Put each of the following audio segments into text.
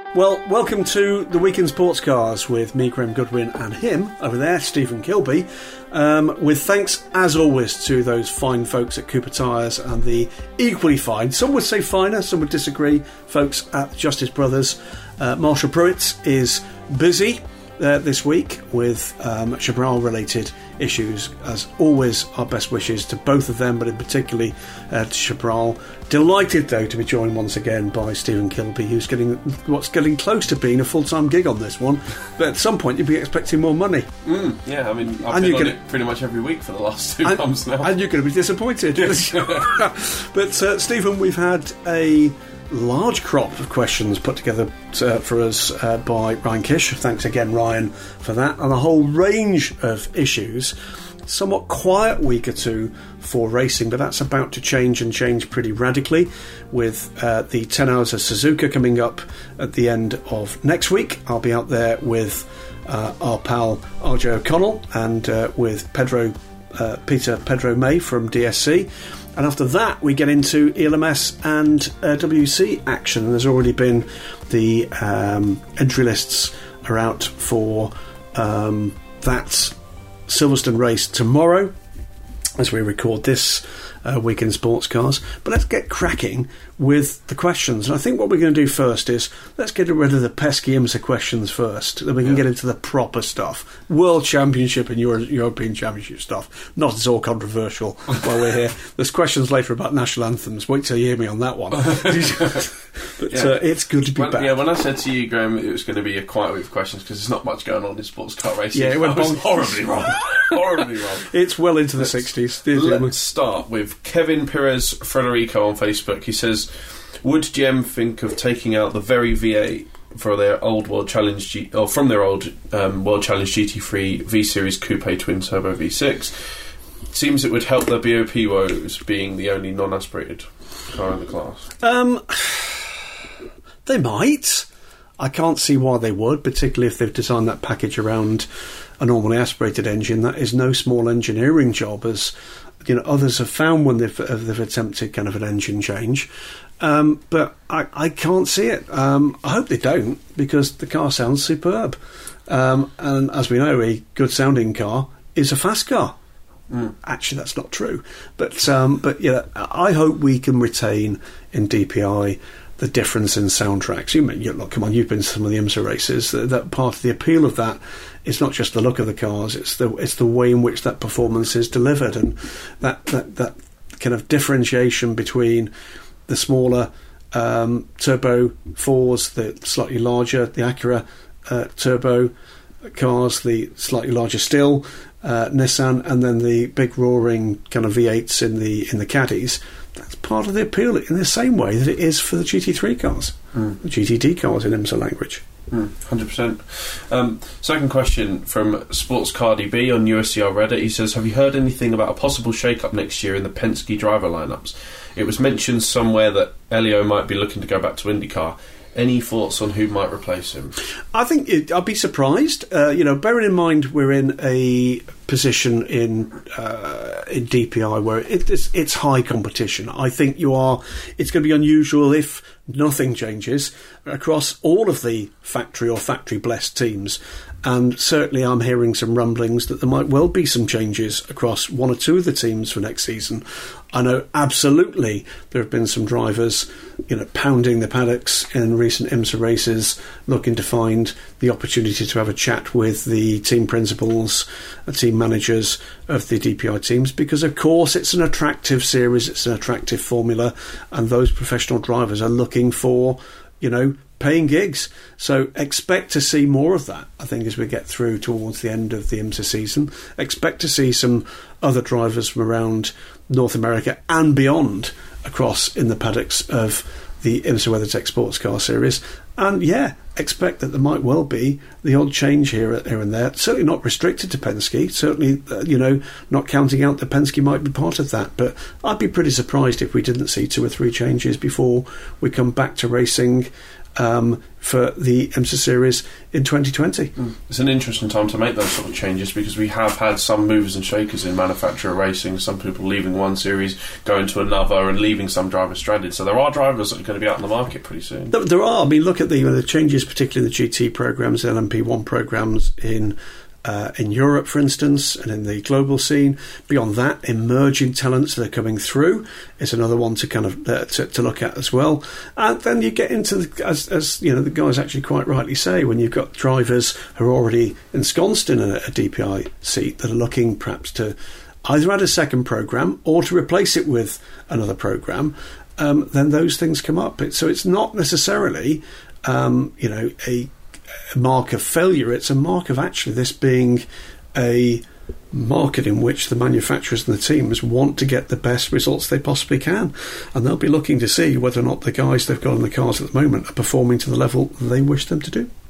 Well, welcome to the Week in Sports Cars with me, Graham Goodwin, and him, over there, Stephen Kilby. With thanks, as always, to those fine folks at Cooper Tyres and the equally fine, some would say finer, some would disagree, folks at Justice Brothers. Marshall Pruitt is busy this week with Chaparral-related issues. As always, our best wishes to both of them, but in particularly to Chaparral. Delighted, though, to be joined once again by Stephen Kilby, who's getting close to being a full-time gig on this one. But at some point, you'd be expecting more money. Yeah, I mean, I've been on it pretty much every week for the last 2 months now. And you're going to be disappointed. Yes. But, Stephen, we've had a large crop of questions put together for us by Ryan Kish. Thanks again, Ryan, for that. And a whole range of issues. Somewhat quiet week or two for racing, but that's about to change, and change pretty radically, with the 10 Hours of Suzuka coming up at the end of next week. I'll be out there with our pal RJ O'Connell and with Peter Pedro May from DSC. And after that, we get into ELMS and WC action. And there's already been the entry lists are out for that Silverstone race tomorrow, as we record this Week in Sports Cars. But let's get cracking with the questions. And I think what we're going to do first is let's get rid of the pesky IMSA questions first, then we can get into the proper stuff. World Championship and European Championship stuff. Not at all controversial while we're here. There's questions later about national anthems. Wait till you hear me on that one. But it's good to be back. Yeah, when I said to you, Graham, it was going to be a quiet week of questions because there's not much going on in sports car racing. Yeah, it went horribly wrong. Horribly wrong. It's well into the 60s. Let's start with Kevin Perez Frederico on Facebook. He says, would GM think of taking out the very V8 for their old World Challenge from their old World Challenge GT3 V Series Coupe twin turbo V6? Seems it would help their BOP woes, being the only non-aspirated car in the class. They might. I can't see why they would, particularly if they've designed that package around a normally aspirated engine. That is no small engineering job, as you know, others have found when they've attempted kind of an engine change. But I can't see it. I hope they don't, because the car sounds superb. And as we know, a good sounding car is a fast car. Actually, that's not true. But yeah, I hope we can retain in DPI the difference in soundtracks. Look, come on, you've been to some of the IMSA races. That part of the appeal of that is not just the look of the cars; it's the way in which that performance is delivered, and that kind of differentiation between the smaller turbo 4s, the slightly larger, the Acura turbo cars, the slightly larger still Nissan, and then the big roaring kind of V8s in the Caddies. That's part of the appeal in the same way that it is for the GT3 cars, the GTD cars in IMSA language. 100%. Second question from Sports Cardi B on USCR Reddit. He says, have you heard anything about a possible shake-up next year in the Penske driver lineups? It was mentioned somewhere that Elio might be looking to go back to IndyCar. Any thoughts on who might replace him? I think I'd be surprised. Bearing in mind we're in a position in DPI where it's high competition. I think it's going to be unusual if nothing changes across all of the factory or factory-blessed teams. And certainly I'm hearing some rumblings that there might well be some changes across one or two of the teams for next season. I know absolutely there have been some drivers, pounding the paddocks in recent IMSA races, looking to find the opportunity to have a chat with the team principals, team managers of the DPI teams, because of course it's an attractive series, it's an attractive formula, and those professional drivers are looking for, paying gigs. So expect to see more of that, I think, as we get through towards the end of the IMSA season. Expect to see some other drivers from around North America and beyond across in the paddocks of the IMSA WeatherTech Sports Car Series. And yeah, expect that there might well be the odd change here and there. Certainly not restricted to Penske. Certainly, not counting out that Penske might be part of that. But I'd be pretty surprised if we didn't see 2 or 3 changes before we come back to racing for the IMSA series in 2020. It's an interesting time to make those sort of changes because we have had some movers and shakers in manufacturer racing, some people leaving one series, going to another and leaving some drivers stranded. So there are drivers that are going to be out in the market pretty soon. There are. I mean, look at the changes, particularly in the GT programs, LMP1 programs in Europe, for instance, and in the global scene. Beyond that, emerging talents that are coming through is another one to kind of to look at as well. And then you get into as you know, the guys actually quite rightly say, when you've got drivers who are already ensconced in a DPI seat that are looking perhaps to either add a second program or to replace it with another program, then those things come up. So it's not necessarily a mark of failure. It's a mark of actually this being a market in which the manufacturers and the teams want to get the best results they possibly can, and they'll be looking to see whether or not the guys they've got in the cars at the moment are performing to the level they wish them to do.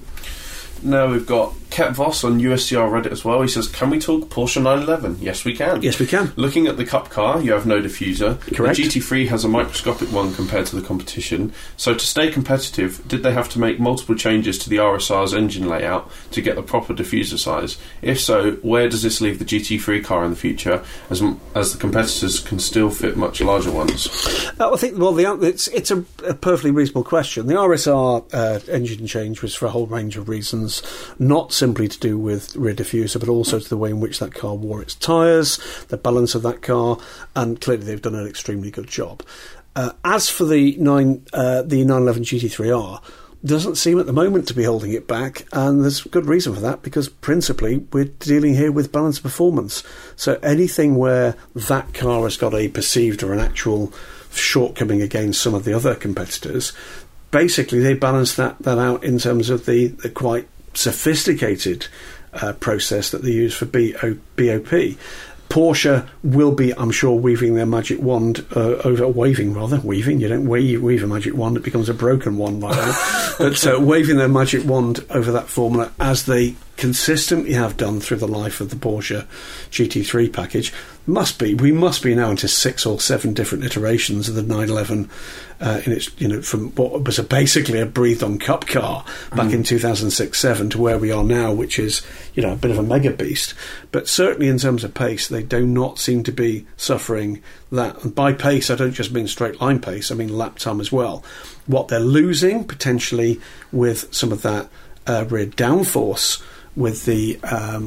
Now we've got Ket Voss on USCR Reddit as well. He says, can we talk Porsche 911? Yes, we can. Yes, we can. Looking at the Cup car, you have no diffuser. Correct. The GT3 has a microscopic one compared to the competition. So to stay competitive, did they have to make multiple changes to the RSR's engine layout to get the proper diffuser size? If so, where does this leave the GT3 car in the future, as the competitors can still fit much larger ones? I think, it's a perfectly reasonable question. The RSR engine change was for a whole range of reasons, not simply to do with rear diffuser, but also to the way in which that car wore its tyres, the balance of that car, and clearly they've done an extremely good job. As for the 911 GT3R, doesn't seem at the moment to be holding it back, and there's good reason for that, because principally we're dealing here with balance of performance. So anything where that car has got a perceived or an actual shortcoming against some of the other competitors, basically they balance that out in terms of the quite sophisticated process that they use for BOP. Porsche will be, I'm sure, waving their magic wand waving, you don't wave a magic wand, it becomes a broken one by now, but waving their magic wand over that formula, as they consistently have done through the life of the Porsche GT3 package. We must be now into 6 or 7 different iterations of the 911 in its, from what was basically a breathed-on Cup car back in 2006-7 to where we are now, which is a bit of a mega beast. But certainly in terms of pace, they do not seem to be suffering that. And by pace, I don't just mean straight line pace; I mean lap time as well. What they're losing potentially with some of that rear downforce, with the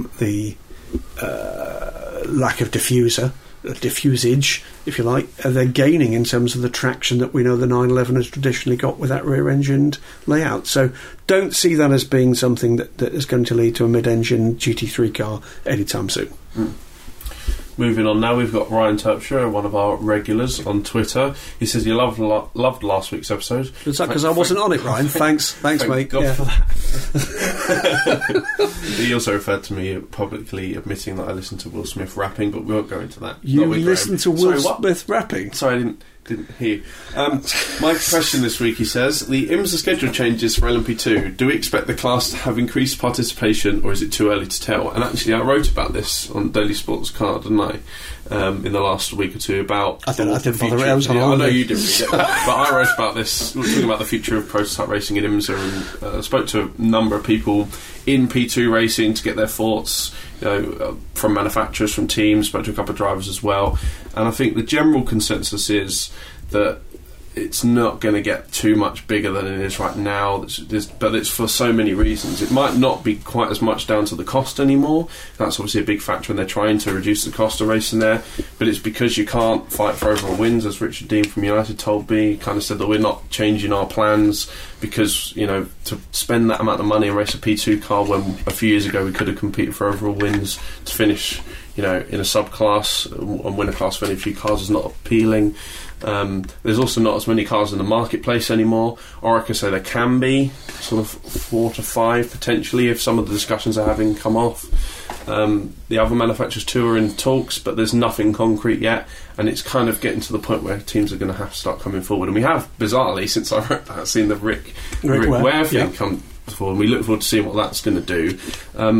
lack of diffusage, if you like, they're gaining in terms of the traction that we know the 911 has traditionally got with that rear-engined layout. So don't see that as being something that is going to lead to a mid-engine GT3 car anytime soon. Moving on now, we've got Ryan Terpstra, one of our regulars on Twitter. He says he loved last week's episode. Is that because I wasn't on it, Ryan? Thanks Thank mate. God for that. He also referred to me publicly admitting that I listened to Will Smith rapping, but we won't go into that. You listened to Will Smith rapping? Sorry, I didn't hear you. My question this week, he says, the IMSA schedule changes for LMP2. Do we expect the class to have increased participation, or is it too early to tell? And actually, I wrote about this on Daily Sports Car, didn't I? In the last week or two about... I didn't bother. I know you didn't read it, but I wrote about this, talking about the future of prototype racing in IMSA, and spoke to a number of people in P2 racing to get their thoughts, from manufacturers, from teams, spoke to a couple of drivers as well. And I think the general consensus is that it's not going to get too much bigger than it is right now, but it's for so many reasons. It might not be quite as much down to the cost anymore. That's obviously a big factor, and they're trying to reduce the cost of racing there, but it's because you can't fight for overall wins, as Richard Dean from United told me. He kind of said that we're not changing our plans because, to spend that amount of money and race a P2 car when a few years ago we could have competed for overall wins to finish in a subclass and win a class for any few cars is not appealing. There's also not as many cars in the marketplace anymore, or I could say there can be sort of 4 to 5 potentially if some of the discussions are having come off. The other manufacturers too are in talks, but there's nothing concrete yet, and it's kind of getting to the point where teams are going to have to start coming forward. And we have, bizarrely, since I wrote that, seen the Rick Ware thing come forward, and we look forward to seeing what that's going to do.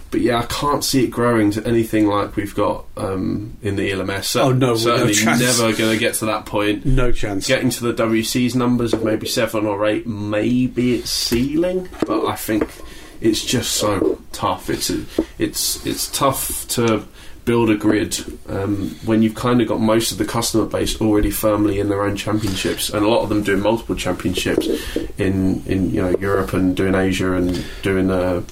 But yeah, I can't see it growing to anything like we've got in the ELMS. No chance. Never going to get to that point. No chance. Getting to the WC's numbers of maybe 7 or 8, maybe it's ceiling, but I think it's just so tough. It's tough to build a grid when you've kind of got most of the customer base already firmly in their own championships, and a lot of them doing multiple championships in Europe and doing Asia and doing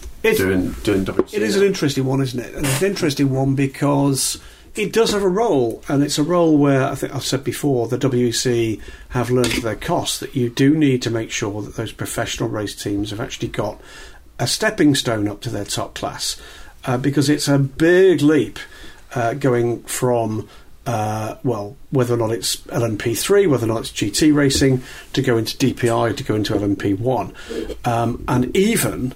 WC. It is an interesting one, isn't it? And it's an interesting one because it does have a role, and it's a role where I think I've said before the WC have learned to their cost that you do need to make sure that those professional race teams have actually got a stepping stone up to their top class, because it's a big leap going from whether or not it's LMP3, whether or not it's GT racing, to go into DPI, to go into LMP1, and even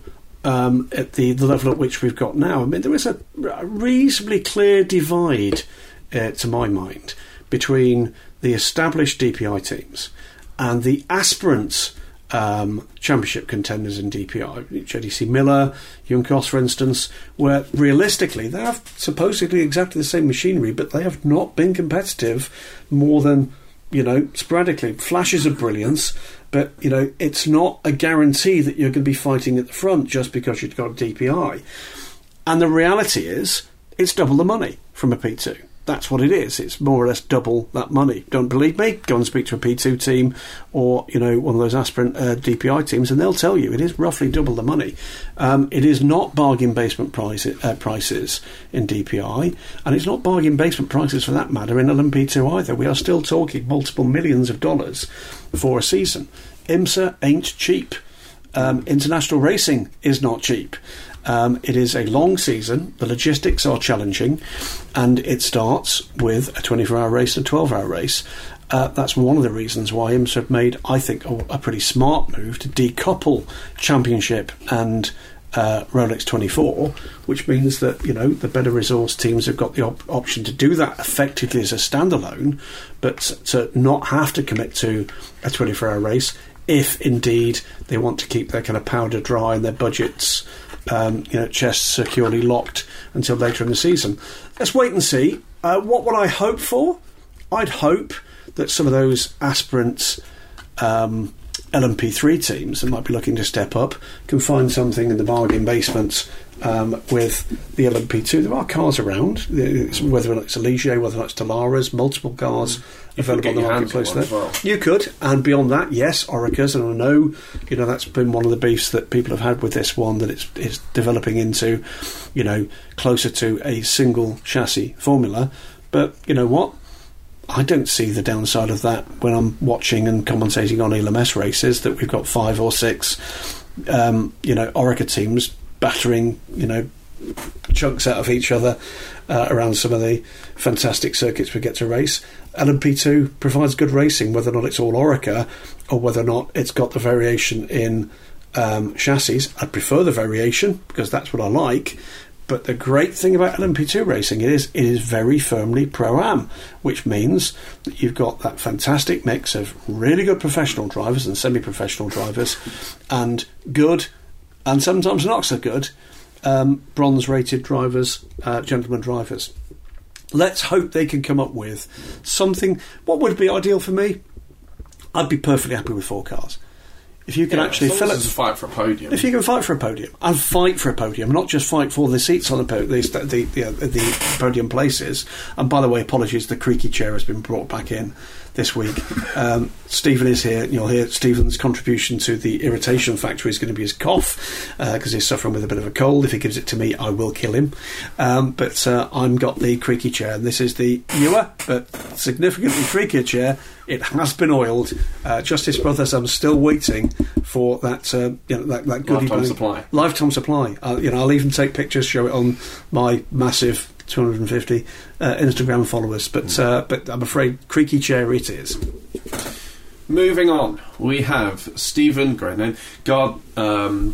at the level at which we've got now. I mean, there is a reasonably clear divide, to my mind, between the established DPI teams and the aspirant championship contenders in DPI. JDC Miller, Junkos, for instance, where realistically they have supposedly exactly the same machinery, but they have not been competitive more than, sporadically. Flashes of brilliance, but, it's not a guarantee that you're going to be fighting at the front just because you've got a DPI. And the reality is, it's double the money from a P2. That's what it is. It's more or less double that money. Don't believe me? Go and speak to a P2 team or, one of those aspirant DPI teams, and they'll tell you it is roughly double the money. It is not bargain basement prices in DPI, and it's not bargain basement prices for that matter in LMP2 either. We are still talking multiple millions of dollars for a season. IMSA ain't cheap. International racing is not cheap. It is a long season, the logistics are challenging, and it starts with a 24-hour race and a 12-hour race. That's one of the reasons why IMSA have made, I think, a pretty smart move to decouple Championship and Rolex 24, which means that, the better resourced teams have got the option to do that effectively as a standalone, but to not have to commit to a 24-hour race if, indeed, they want to keep their kind of powder dry and their budgets chests securely locked until later in the season. Let's wait and see. What would I hope for? I'd hope that some of those aspirants LMP3 teams that might be looking to step up can find something in the bargain basement with the LMP2. There are cars around, whether or not it's a Ligier, whether or not it's Dalara's, multiple cars available in the marketplace there. Well. You could, and beyond that, yes, Orica's, and I know, that's been one of the beefs that people have had with this one, that it's developing into, closer to a single chassis formula. But you know what? I don't see the downside of that when I'm watching and commentating on ELMS races, that we've got 5 or 6, Orica teams battering, chunks out of each other around some of the fantastic circuits we get to race. LMP2 provides good racing, whether or not it's all Orica or whether or not it's got the variation in chassis. I prefer the variation because that's what I like. But the great thing about LMP2 racing it is very firmly Pro-Am, which means that you've got that fantastic mix of really good professional drivers and semi-professional drivers and good, and sometimes not so good, bronze-rated drivers, gentleman drivers. Let's hope they can come up with something. What would be ideal for me? I'd be perfectly happy with 4 cars. If you can actually fill it, fight for a podium. If you can fight for a podium and fight for a podium, not just fight for the seats on the podium places. And by the way, apologies, the creaky chair has been brought back in this week. Stephen is here. You'll hear Stephen's contribution to the irritation factor is going to be his cough, because he's suffering with a bit of a cold. If he gives it to me, I will kill him. But I've got the creaky chair, and this is the newer but significantly creakier chair. It has been oiled. Justice Brothers, I'm still waiting for that. That goodie bag. Lifetime supply. I'll even take pictures, show it on my massive 250 Instagram followers. But I'm afraid creaky chair it is. Moving on, we have Stephen Gardner. I'm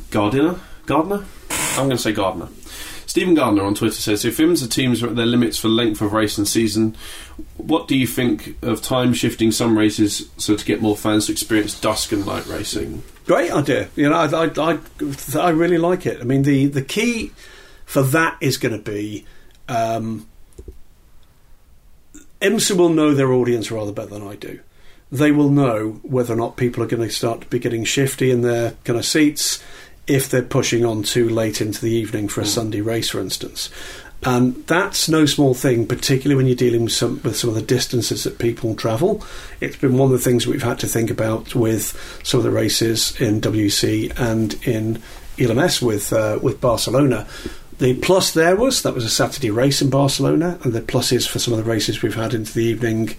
going to say Gardner. Stephen Gardner on Twitter says, if IMSA teams are at their limits for length of race and season, what do you think of time shifting some races so to get more fans to experience dusk and night racing? Great idea. I really like it. I mean, the key for that is going to be IMSA will know their audience rather better than I do. They will know whether or not people are going to start to be getting shifty in their kind of seats if they're pushing on too late into the evening for a Sunday race, for instance. And that's no small thing, particularly when you're dealing with some of the distances that people travel. It's been one of the things we've had to think about with some of the races in WC and in ELMS with Barcelona. The plus that was a Saturday race in Barcelona, and the pluses for some of the races we've had into the evening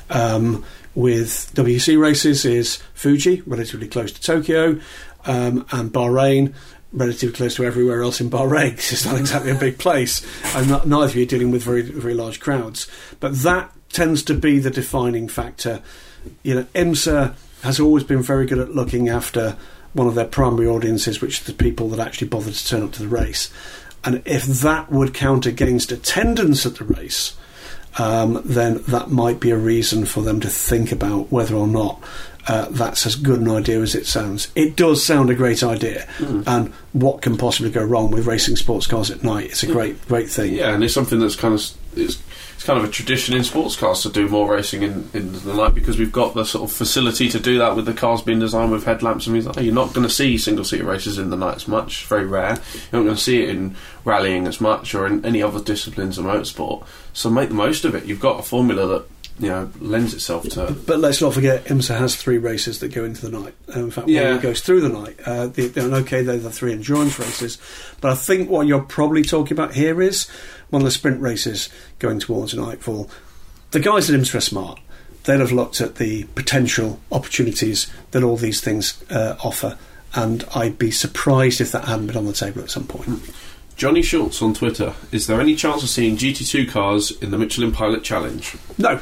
with WC races is Fuji, relatively close to Tokyo, and Bahrain, relatively close to everywhere else in Bahrain, because it's not exactly a big place, and neither of you are dealing with very, very large crowds. But that tends to be the defining factor. You know, IMSA has always been very good at looking after one of their primary audiences, which is the people that actually bother to turn up to the race. And if that would count against attendance at the race, then that might be a reason for them to think about whether or not that's as good an idea as it sounds. It does sound a great idea, and what can possibly go wrong with racing sports cars at night? It's a great thing. Yeah, and it's something that's kind of it's kind of a tradition in sports cars to do more racing in the night, because we've got the sort of facility to do that with the cars being designed with headlamps and things like that. You're not going to see single-seater races in the night as much, very rare. You're not going to see it in rallying as much or in any other disciplines of motorsport. So make the most of it. You've got a formula that, you know, lends itself to. But let's not forget, IMSA has 3 races that go into the night. In fact, one goes through the night. They're the 3 endurance races. But I think what you're probably talking about here is one of the sprint races going towards nightfall. The guys at IMSA are smart. They'd have looked at the potential opportunities that all these things offer, and I'd be surprised if that hadn't been on the table at some point. Johnny Schultz on Twitter: is there any chance of seeing GT2 cars in the Michelin Pilot Challenge? No.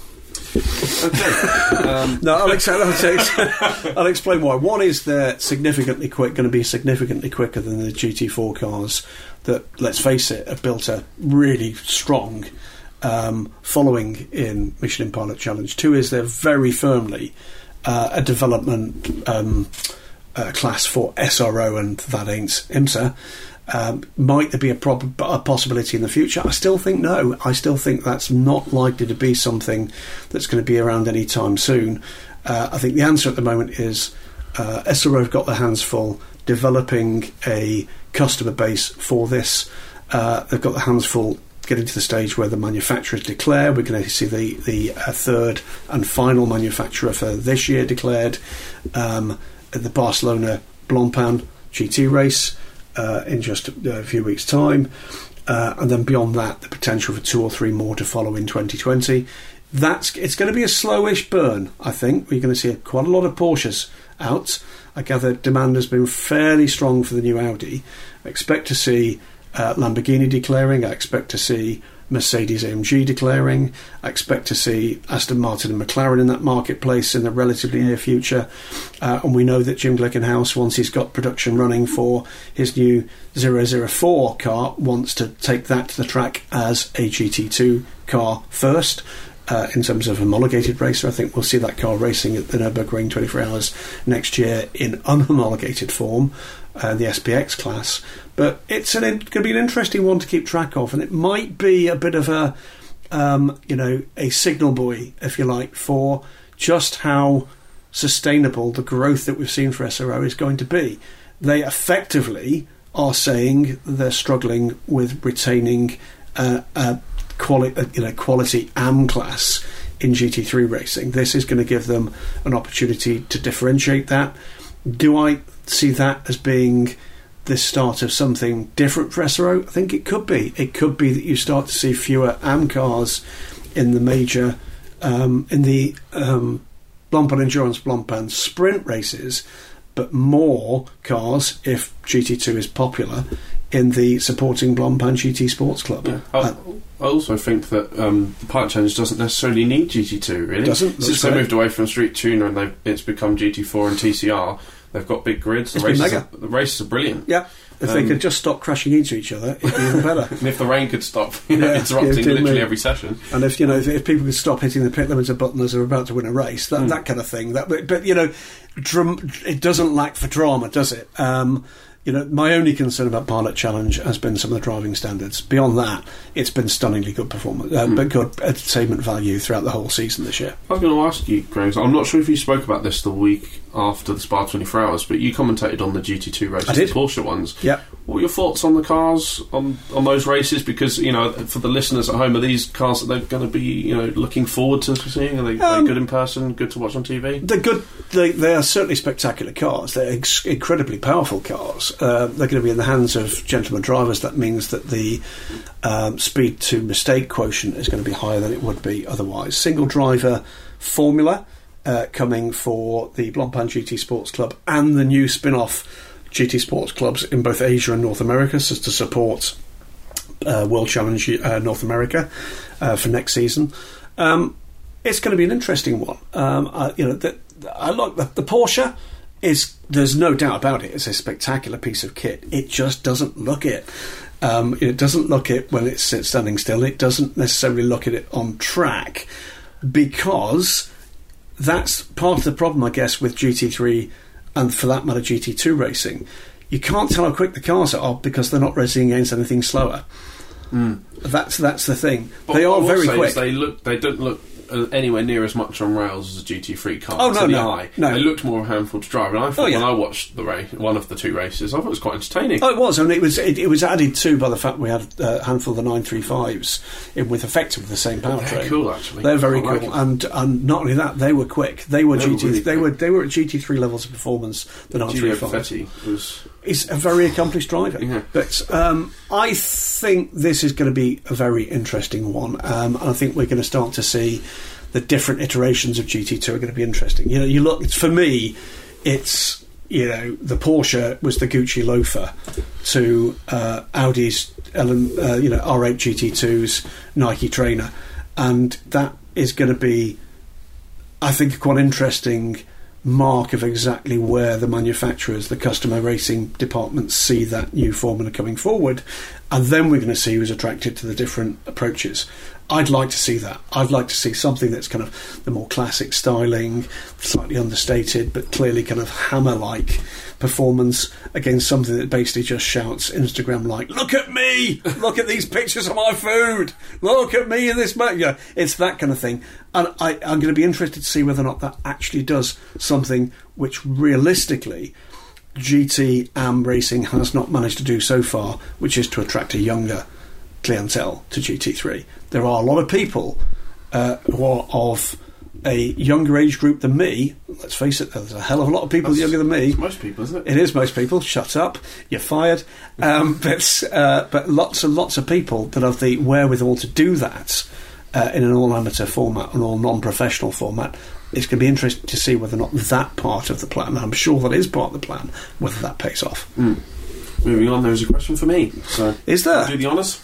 Okay. No, I'll explain why. One is they're going to be significantly quicker than the GT4 cars that, let's face it, have built a really strong following in Michelin Pilot Challenge. 2 is they're very firmly a development class for SRO, and that ain't IMSA. Might there be a possibility in the future? I still think no. I still think that's not likely to be something that's going to be around any time soon. I think the answer at the moment is SRO have got their hands full developing a customer base for this. They've got their hands full getting to the stage where the manufacturers declare. We're going to see the third and final manufacturer for this year declared at the Barcelona Blancpain GT race in just a few weeks' time, and then beyond that, the potential for 2 or 3 more to follow in 2020. It's going to be a slowish burn, I think. We're going to see quite a lot of Porsches out. I gather demand has been fairly strong for the new Audi. I expect to see Lamborghini declaring. I expect to see Mercedes-AMG declaring. I expect to see Aston Martin and McLaren in that marketplace in the relatively near future. And we know that Jim Glickenhaus, once he's got production running for his new 004 car, wants to take that to the track as a GT2 car first. In terms of homologated racer, I think we'll see that car racing at the Nürburgring 24 Hours next year in unhomologated form, the SPX class. But it's going to be an interesting one to keep track of, and it might be a bit of a signal buoy, if you like, for just how sustainable the growth that we've seen for SRO is going to be. They effectively are saying they're struggling with retaining quality AM class in GT3 racing. This is going to give them an opportunity to differentiate that. Do I see that as being the start of something different for SRO? I think it could be. It could be that you start to see fewer AM cars in the major in the Blancpain Endurance, Blancpain Sprint races, but more cars, if GT2 is popular, in the supporting Blancpain GT Sports Club. Yeah. I also think that the Pilot Challenge doesn't necessarily need GT2, really. Doesn't. Since they moved away from Street Tuner and it's become GT4 and TCR, they've got big grids. The races are brilliant. Yeah. If they could just stop crashing into each other, it'd be even better. And if the rain could stop interrupting literally every session. And if people could stop hitting the pit limiter button as they're about to win a race, that kind of thing. It doesn't lack for drama, does it? My only concern about Pilot Challenge has been some of the driving standards. Beyond that, it's been stunningly good performance, but good entertainment value throughout the whole season this year. I was going to ask you, Greg, I'm not sure if you spoke about this the week after the Spa 24 Hours, but you commentated on the GT2 races, I did. the Porsche ones. Yeah. What were your thoughts on the cars, on those races? Because, for the listeners at home, are these cars that they're going to be, looking forward to seeing? Are they good in person, good to watch on TV? They're good. They are certainly spectacular cars. They're incredibly powerful cars. They're going to be in the hands of gentlemen drivers. That means that the speed to mistake quotient is going to be higher than it would be otherwise. Single driver formula coming for the Blancpain GT Sports Club and the new spin-off GT Sports Clubs in both Asia and North America, so to support World Challenge North America for next season. It's going to be an interesting one. I like the Porsche. There's no doubt about it. It's a spectacular piece of kit. It just doesn't look it. It doesn't look it when it's standing still. It doesn't necessarily look at it on track, because that's part of the problem, I guess, with GT3 and, for that matter, GT2 racing. You can't tell how quick the cars are because they're not racing against anything slower. That's the thing. But they are very quick. They don't look anywhere near as much on rails as a GT3 car. Oh, no, to the no, eye. no. They looked more of a handful to drive, and I thought when I watched the race, one of the two races, I thought it was quite entertaining. Oh, it was, and it was added to by the fact we had a handful of the 935s with effectively the same powertrain. They're cool, actually. They're very cool, and not only that, they were quick. They were at GT3 levels of performance. The 935 is a very accomplished driver. Yeah. But I think this is going to be a very interesting one. And I think we're going to start to see the different iterations of GT2 are going to be interesting. You look, for me, it's the Porsche was the Gucci loafer to Audi's R8 GT2's Nike trainer, and that is going to be, I think, quite interesting mark of exactly where the manufacturers, the customer racing departments, see that new formula coming forward, and then we're going to see who's attracted to the different approaches. I'd like to see that. I'd like to see something that's kind of the more classic styling, slightly understated, but clearly kind of hammer-like performance against something that basically just shouts Instagram-like, "Look at me! Look at these pictures of my food! Look at me in this..." It's that kind of thing. And I'm going to be interested to see whether or not that actually does something which realistically GT AM racing has not managed to do so far, which is to attract a younger clientele to GT3. There are a lot of people who are of a younger age group than me. Let's face it, there's a hell of a lot of people younger than me. It's most people, isn't it? It is most people. Shut up, you're fired. But lots and lots of people that have the wherewithal to do that in an all-amateur format, an all-non-professional format. It's going to be interesting to see whether or not that part of the plan, and I'm sure that is part of the plan, whether that pays off. Moving on, there's a question for me. So, is there? Do the honours.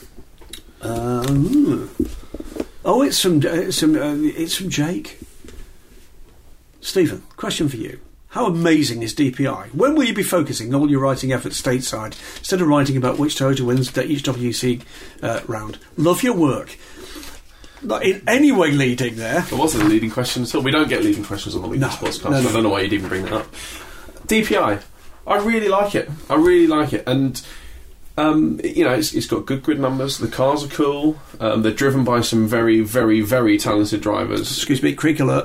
It's from Jake. Stephen, question for you. How amazing is DPI? When will you be focusing all your writing efforts stateside instead of writing about which Toyota wins each WC round? Love your work. Not in any way leading there. There wasn't a leading question at all. We don't get leading questions on the Weekly Sportscast, so I don't know why you'd even bring that up. DPI. I really like it. And it's got good grid numbers. The cars are cool. They're driven by some very, very, very talented drivers. Excuse me, creak alert.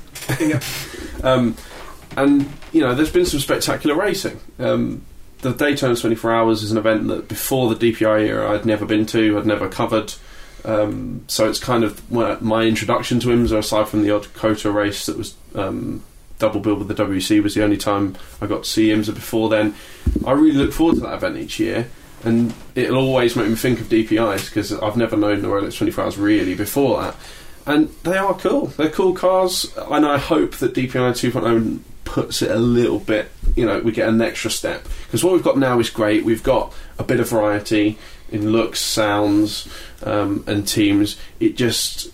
And there's been some spectacular racing. The Daytona 24 Hours is an event that before the DPI era I'd never been to, I'd never covered. So it's kind of my introduction to IMSA, aside from the odd COTA race that was double billed with the WC, was the only time I got to see IMSA before then. I really look forward to that event each year, and it'll always make me think of DPIs because I've never known the Rolex 24 Hours really before that. And they are cool. They're cool cars, and I hope that DPI 2.0 puts it a little bit, we get an extra step. Because what we've got now is great. We've got a bit of variety in looks, sounds, and teams. It just,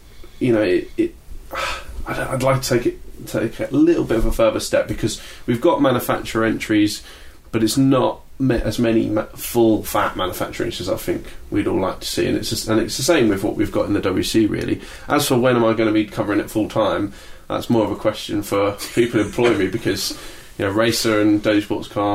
I'd like to take a little bit of a further step, because we've got manufacturer entries, but it's not as many full fat manufacturers as I think we'd all like to see, and it's the same with what we've got in the WC really. As for when am I going to be covering it full time, that's more of a question for people who employ me, because Racer and Daily Sports Car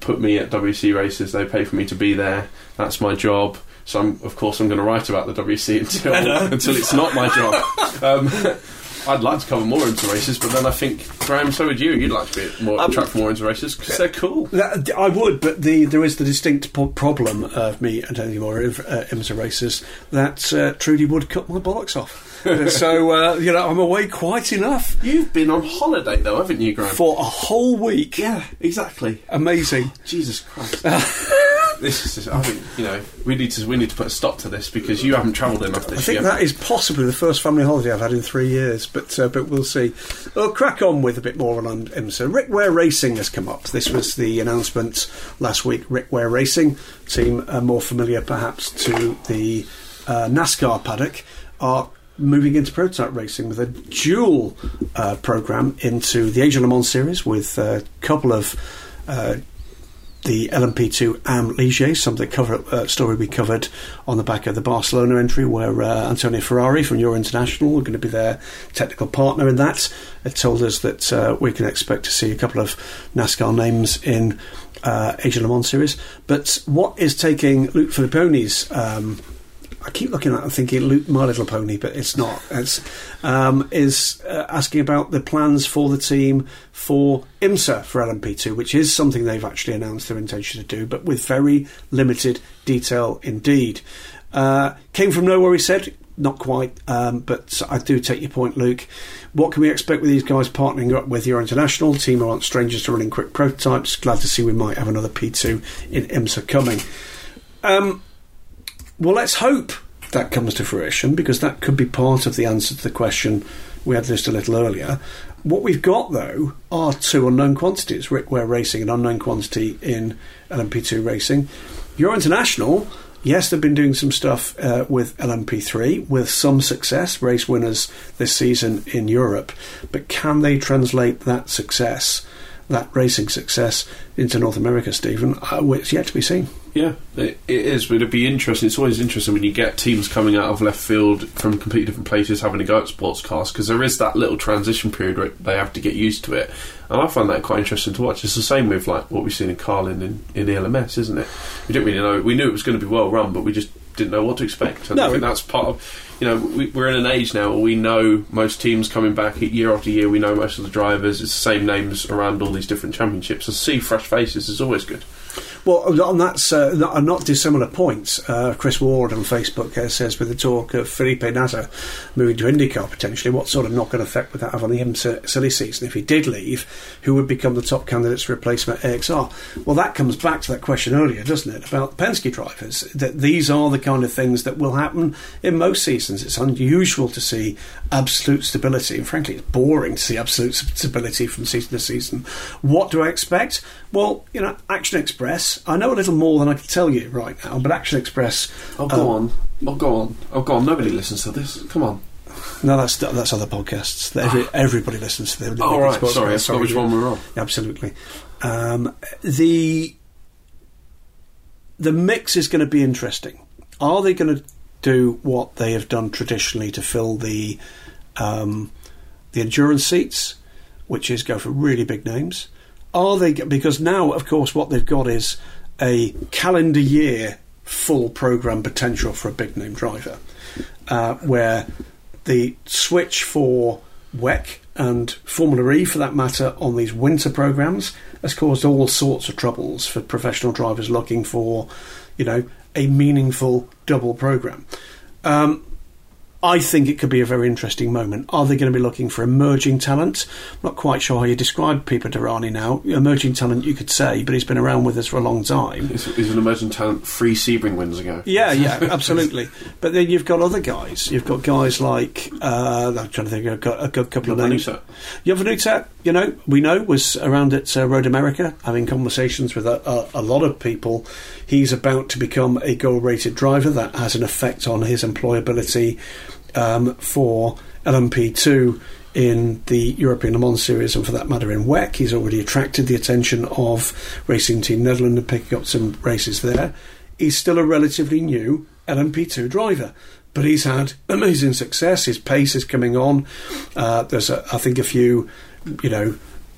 put me at WC races. They pay for me to be there. That's my job. So I'm going to write about the WC until it's not my job. I'd like to cover more IMSA races, but then I think, Graham, so would you. You'd like to be track more IMSA races because they're cool. I would, but there is the distinct problem of me attending more IMSA races that Trudy would cut my bollocks off. So I'm away quite enough. You've been on holiday though, haven't you, Graham? For a whole week. Yeah, exactly. Amazing. Jesus Christ. This is just, I think, we need to put a stop to this because you haven't travelled enough this year. I think that is possibly the first family holiday I've had in 3 years, but we'll see. We'll crack on with a bit more on IMSA. Rick Ware Racing has come up. This was the announcement last week. Rick Ware Racing, team more familiar perhaps to the NASCAR paddock, are moving into prototype racing with a dual programme into the Age of Le Mans series with a couple of the LMP2 Am Ligier, story we covered on the back of the Barcelona entry, where Antonio Ferrari from Euro International are going to be their technical partner in that. It told us that we can expect to see a couple of NASCAR names in Age of Le Mans series. But what is taking Luke Filipponi's I keep looking at it and thinking Luke My Little Pony, but it's not. It's asking about the plans for the team for IMSA for LMP2, which is something they've actually announced their intention to do, but with very limited detail indeed. Came from nowhere, he said. Not quite, but I do take your point, Luke. What can we expect with these guys partnering up with Euro International? Team who aren't strangers to running quick prototypes. Glad to see we might have another P2 in IMSA coming. Well, let's hope that comes to fruition, because that could be part of the answer to the question we had listed a little earlier. What we've got, though, are two unknown quantities. Rick Ware Racing, an unknown quantity in LMP2 racing. Euro International, yes, they've been doing some stuff with LMP3 with some success, race winners this season in Europe. But can they translate that success, that racing success, into North America, Stephen? It's yet to be seen. Yeah, it is, but it'd be interesting. It's always interesting when you get teams coming out of left field from completely different places having to go at sports cars, because there is that little transition period where they have to get used to it, and I find that quite interesting to watch. It's the same with like what we've seen in Carlin in ELMS, isn't it? We didn't really know. We knew it was going to be well run, but we just didn't know what to expect. And I think that's part of, we're in an age now where we know most teams coming back year after year. We know most of the drivers. It's the same names around all these different championships. So see fresh faces is always good. Well, on that not dissimilar points, Chris Ward on Facebook says, with the talk of Felipe Nasr moving to IndyCar potentially, what sort of knock-on effect would that have on the IMSA silly season? If he did leave, who would become the top candidates for replacement at AXR? Well, that comes back to that question earlier, doesn't it, about Penske drivers, that these are the kind of things that will happen in most seasons. It's unusual to see absolute stability, and frankly it's boring to see absolute stability from season to season. What do I expect? Well, Action Express, I know a little more than I can tell you right now, but Action Express... Go on. Nobody listens to this. Come on. No, that's other podcasts. Everybody listens to them. Oh, right. Sorry, that's not which one we're on. Absolutely. The mix is going to be interesting. Are they going to do what they have done traditionally to fill the endurance seats, which is go for really big names? Are they, because now, of course, what they've got is a calendar year full programme potential for a big name driver, where the switch for WEC and Formula E, for that matter, on these winter programmes has caused all sorts of troubles for professional drivers looking for, a meaningful double programme. I think it could be a very interesting moment. Are they going to be looking for emerging talent? I'm not quite sure how you describe Pipo Derani now. Emerging talent, you could say, but he's been around with us for a long time. He's an emerging talent 3 Sebring wins ago. Yeah, absolutely. But then you've got other guys. You've got guys like, I'm trying to think, I've got a good couple of names. Jovanuta, we know, was around at Road America having conversations with a lot of people. He's about to become a goal-rated driver. That has an effect on his employability for LMP2 in the European Le Mans Series, and for that matter in WEC. He's already attracted the attention of Racing Team Netherlands and picking up some races there. He's still a relatively new LMP2 driver, but he's had amazing success. His pace is coming on. There's I think a few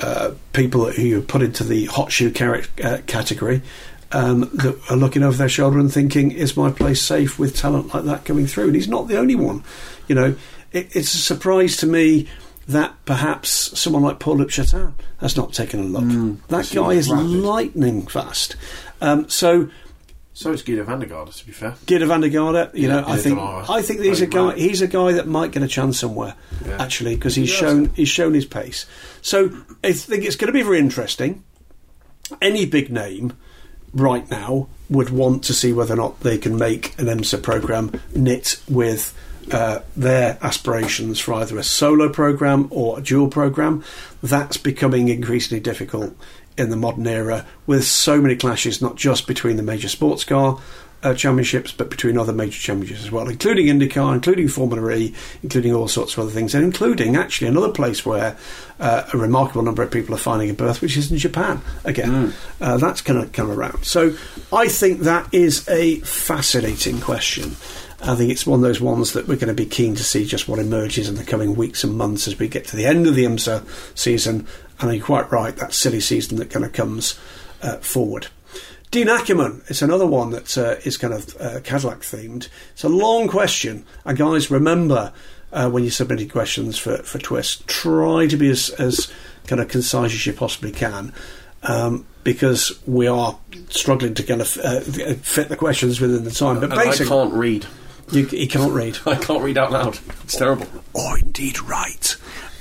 people who you put into the hot shoe category that are looking over their shoulder and thinking, is my place safe with talent like that coming through? And he's not the only one. You know, it's a surprise to me that perhaps someone like Paul Lupchatin has not taken a look. That guy is lightning fast. So is Guido van der Garde, to be fair. Guido van der Garde, I think he's a guy that might get a chance somewhere, actually, because he's shown his pace. So I think it's going to be very interesting. Any big name right now would want to see whether or not they can make an IMSA programme knit with their aspirations for either a solo programme or a dual programme. That's becoming increasingly difficult in the modern era, with so many clashes, not just between the major sports car championships, but between other major championships as well, including IndyCar, including Formula E, including all sorts of other things, and including actually another place where a remarkable number of people are finding a berth, which is in Japan again. That's going to come around. So I think that is a fascinating question. I think it's one of those ones that we're going to be keen to see just what emerges in the coming weeks and months as we get to the end of the IMSA season. And you're quite right, that silly season that kind of comes forward. Dean Ackerman is another one that is kind of Cadillac themed. It's a long question. And guys, remember when you're submitting questions for Twist, try to be as kind of concise as you possibly can. Because we are struggling to kind of fit the questions within the time. But basically, I can't read. You can't read. I can't read out loud. It's terrible. Or indeed write.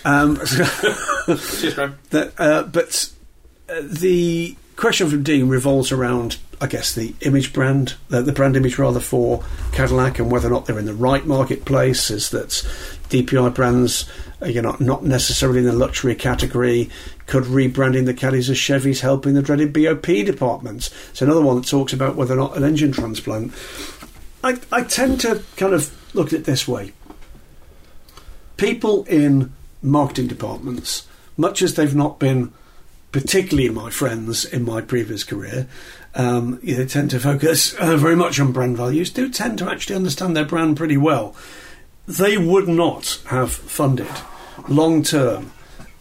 Cheers, Graham. But the question from Dean revolves around, I guess, the image brand, the brand image rather, for Cadillac, and whether or not they're in the right marketplace. Is that DPI brands are not necessarily in the luxury category? Could rebranding the Caddies as Chevys helping the dreaded BOP departments? It's another one that talks about whether or not an engine transplant. I tend to kind of look at it this way. People in marketing departments, much as they've not been particularly my friends in my previous career, they tend to focus very much on brand values, do tend to actually understand their brand pretty well. They would not have funded long-term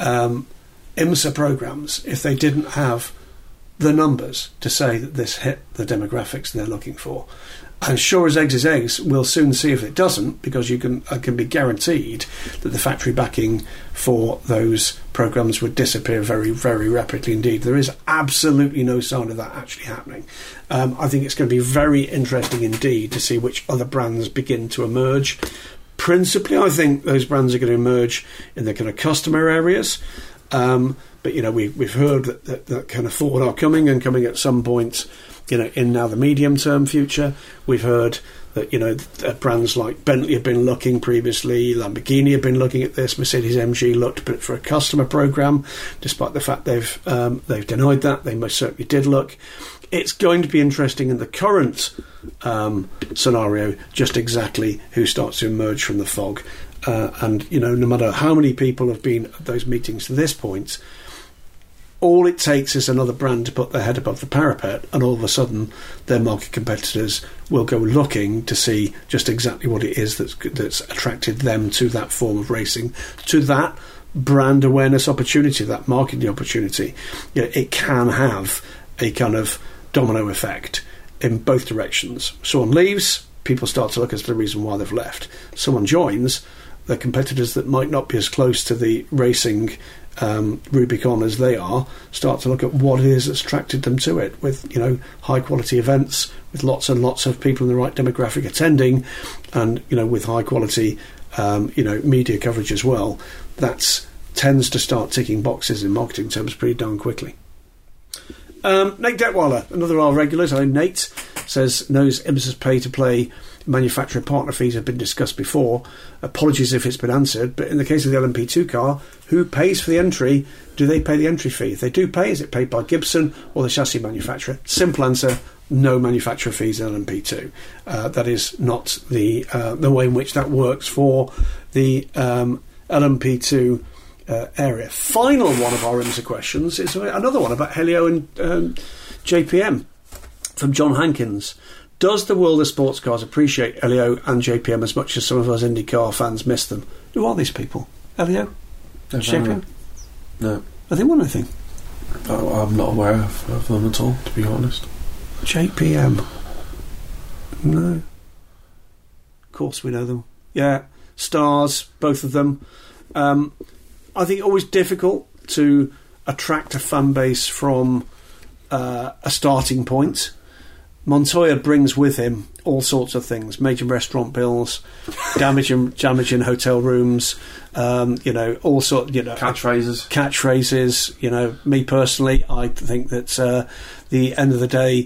IMSA programmes if they didn't have the numbers to say that this hit the demographics they're looking for. And sure as eggs is eggs, we'll soon see if it doesn't, because you can be guaranteed that the factory backing for those programmes would disappear very, very rapidly indeed. There is absolutely no sign of that actually happening. I think it's going to be very interesting indeed to see which other brands begin to emerge. Principally, I think those brands are going to emerge in the kind of customer areas. But, we've heard that kind of Ford are coming at some point, in now the medium-term future. We've heard that, brands like Bentley have been looking previously, Lamborghini have been looking at this, Mercedes-AMG looked, but for a customer programme, despite the fact they've denied that, they most certainly did look. It's going to be interesting in the current scenario just exactly who starts to emerge from the fog. And, no matter how many people have been at those meetings to this point, all it takes is another brand to put their head above the parapet, and all of a sudden their market competitors will go looking to see just exactly what it is that's attracted them to that form of racing, to that brand awareness opportunity, that marketing opportunity. It can have a kind of domino effect in both directions. Someone leaves, people start to look as to the reason why they've left. Someone joins, the competitors that might not be as close to the racing Rubicon as they are start to look at what it is that's attracted them to it, with high quality events, with lots and lots of people in the right demographic attending, and with high quality media coverage as well. That tends to start ticking boxes in marketing terms pretty darn quickly. Nate Detweiler, another of our regulars. Nate knows IMSA's pay-to-play manufacturer partner fees have been discussed before. Apologies if it's been answered, but in the case of the LMP2 car, who pays for the entry? Do they pay the entry fee? If they do pay, is it paid by Gibson or the chassis manufacturer? Simple answer, no manufacturer fees in LMP2. That is not the way in which that works for the LMP2 area. Final one of our IMSA questions is another one about Helio and JPM from John Hankins. Does the world of sports cars appreciate Helio and JPM as much as some of us IndyCar fans miss them? Who are these people? Helio? JPM? No. Have they won anything? Oh, I'm not aware of them at all, to be honest. JPM. No. Of course we know them. Yeah. Stars, both of them. I think always difficult to attract a fan base from a starting point. Montoya brings with him all sorts of things: major restaurant bills, damage in hotel rooms, all sorts, catchphrases. Me personally, I think that the end of the day,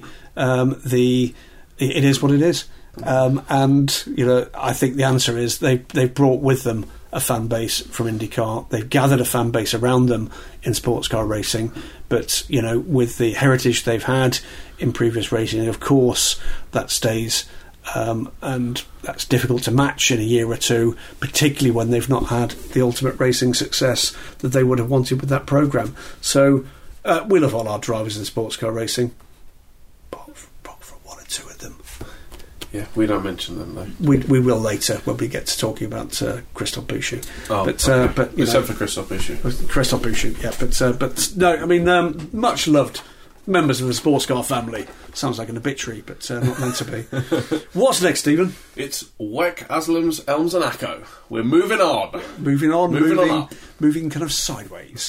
it is what it is, and I think the answer is they've brought with them a fan base from IndyCar. They've gathered a fan base around them in sports car racing, but with the heritage they've had in previous racing, of course that stays, and that's difficult to match in a year or two, particularly when they've not had the ultimate racing success that they would have wanted with that programme. So we love all our drivers in sports car racing, apart from one or two of them. Yeah, we don't mention them though. We will later when we get to talking about Christophe Bouchou. But except for Christophe Bouchou. Christophe Bouchou, yeah. But no, I mean, much loved members of the sports car family. Sounds like an obituary, but not meant to be. What's next, Stephen? It's WEC, Aslams, Elms and Acco. We're moving on. Moving kind of sideways.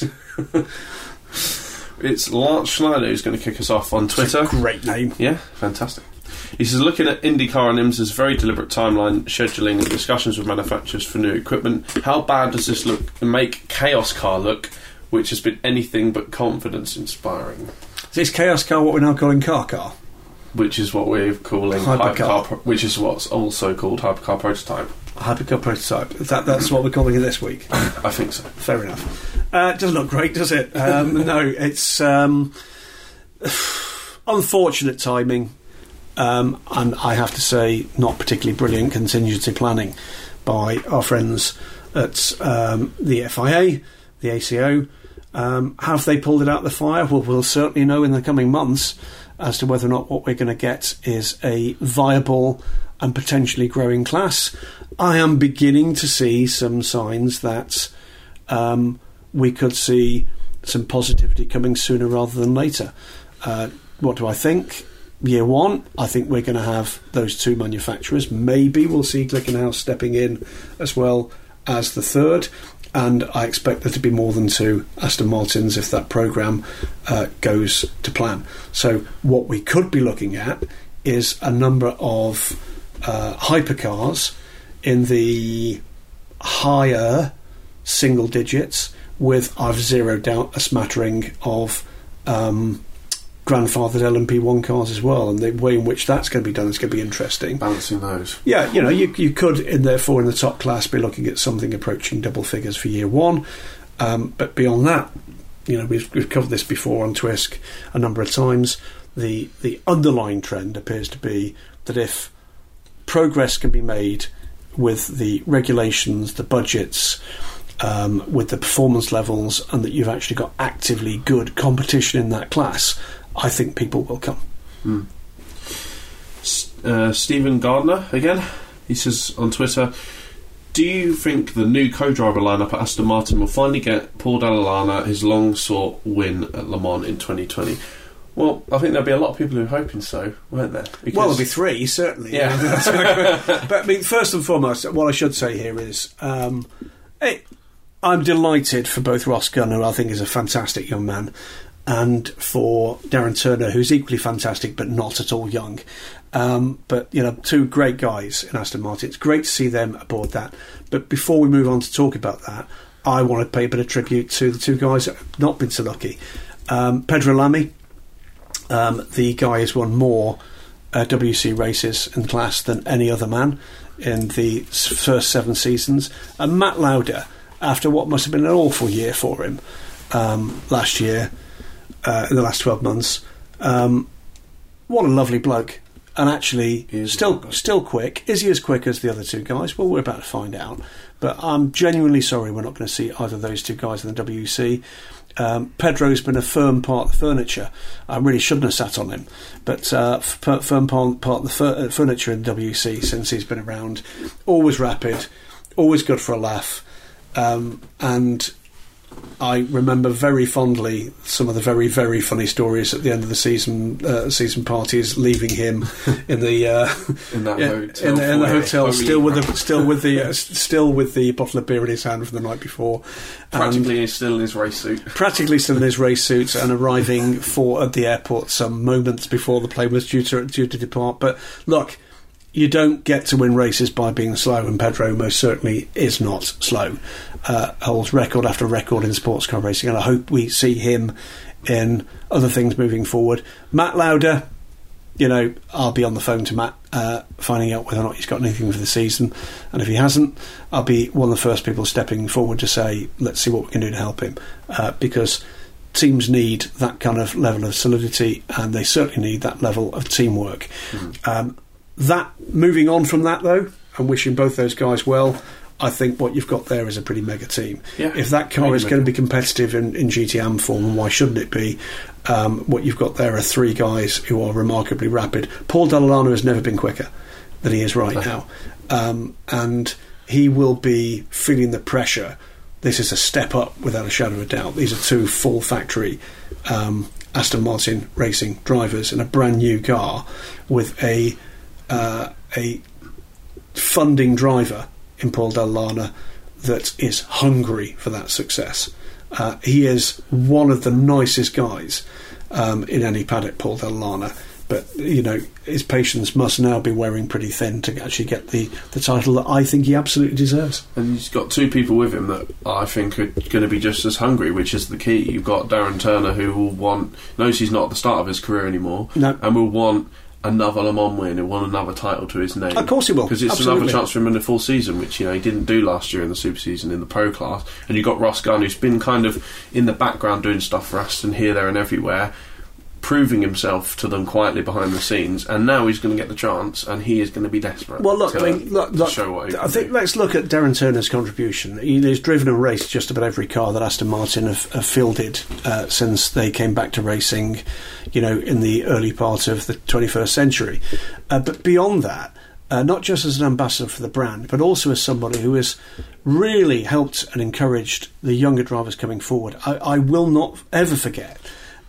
It's Lance Schneider who's going to kick us off on Twitter. That's a great name. Yeah, fantastic. He says, looking at IndyCar and IMSA's very deliberate timeline, scheduling and discussions with manufacturers for new equipment, how bad does this make Chaos Car look, which has been anything but confidence-inspiring? Is Chaos Car what we're now calling Car? Which is what we're calling Hypercar, which is what's also called Hypercar Prototype. Hypercar Prototype. That's what we're calling it this week? I think so. Fair enough. It doesn't look great, does it? No, it's unfortunate timing. And I have to say, not particularly brilliant contingency planning by our friends at the FIA, the ACO. Have they pulled it out of the fire? Well, we'll certainly know in the coming months as to whether or not what we're going to get is a viable and potentially growing class. I am beginning to see some signs that we could see some positivity coming sooner rather than later. What do I think? Year one, I think we're going to have those two manufacturers. Maybe we'll see Glickenhaus stepping in as well as the third, and I expect there to be more than two Aston Martins if that programme goes to plan. So what we could be looking at is a number of hypercars in the higher single digits with, I've zeroed out, a smattering of grandfathered LMP1 cars as well, and the way in which that's going to be done is going to be interesting. Balancing those. Yeah, you could, therefore, in the top class, be looking at something approaching double figures for year one. But beyond that, we've covered this before on Twisk a number of times. The underlying trend appears to be that if progress can be made with the regulations, the budgets, with the performance levels, and that you've actually got actively good competition in that class, I think people will come. Stephen Gardner again. He says on Twitter, do you think the new co-driver lineup at Aston Martin will finally get Paul Dalla Lana his long-sought win at Le Mans in 2020? Well, I think there'll be a lot of people who are hoping so, won't there? Because there'll be three, certainly. Yeah. But I mean, first and foremost, what I should say here is I'm delighted for both Ross Gunn, who I think is a fantastic young man, and for Darren Turner, who's equally fantastic but not at all young. But two great guys in Aston Martin. It's great to see them aboard that. But before we move on to talk about that, I want to pay a bit of tribute to the two guys that have not been so lucky. Pedro Lamy, the guy has won more WC races in class than any other man in the first 7 seasons. And Matt Lauda, after what must have been an awful year for him last year, in the last 12 months, what a lovely bloke. And actually still quick. Is he as quick as the other two guys? Well, we're about to find out. But I'm genuinely sorry we're not going to see either of those two guys in the WC. Pedro's been a firm part of the furniture. I really shouldn't have sat on him, but firm part of the furniture in WC since he's been around. Always rapid, always good for a laugh, and I remember very fondly some of the very, very funny stories at the end of the season parties, leaving him in the in the hotel, still with the bottle of beer in his hand from the night before, practically still in his race suit, and arriving at the airport some moments before the plane was due to depart. But look, you don't get to win races by being slow, and Pedro most certainly is not slow. Holds record after record in sports car racing, and I hope we see him in other things moving forward. Matt Lauda, I'll be on the phone to Matt, finding out whether or not he's got anything for the season, and if he hasn't, I'll be one of the first people stepping forward to say, let's see what we can do to help him, because teams need that kind of level of solidity, and they certainly need that level of teamwork. That moving on from that, though, and wishing both those guys well, I think what you've got there is a pretty mega team. Yeah, if that car is going to be competitive in GTM form, and why shouldn't it be? What you've got there are three guys who are remarkably rapid. Paul Dall'Anna has never been quicker than he is right now, and he will be feeling the pressure. This is a step up without a shadow of a doubt. These are two full factory Aston Martin racing drivers in a brand new car with a funding driver in Paul Dall'Anna that is hungry for that success. He is one of the nicest guys in any paddock, Paul Dall'Anna, but his patience must now be wearing pretty thin to actually get the title that I think he absolutely deserves. And he's got two people with him that I think are going to be just as hungry, which is the key. You've got Darren Turner, who knows he's not at the start of his career anymore, and will want another Le Mans win and won another title to his name. Of course he will, because it's another chance for him in a full season, which he didn't do last year in the Super Season in the Pro class. And you've got Ross Gunn, who's been kind of in the background doing stuff for Aston here, there and everywhere, proving himself to them quietly behind the scenes, and now he's going to get the chance, and he is going to be desperate. Well, look, to show what he can do. Let's look at Darren Turner's contribution. He's driven and raced just about every car that Aston Martin have fielded since they came back to racing, in the early part of the 21st century. But beyond that, not just as an ambassador for the brand, but also as somebody who has really helped and encouraged the younger drivers coming forward. I will not ever forget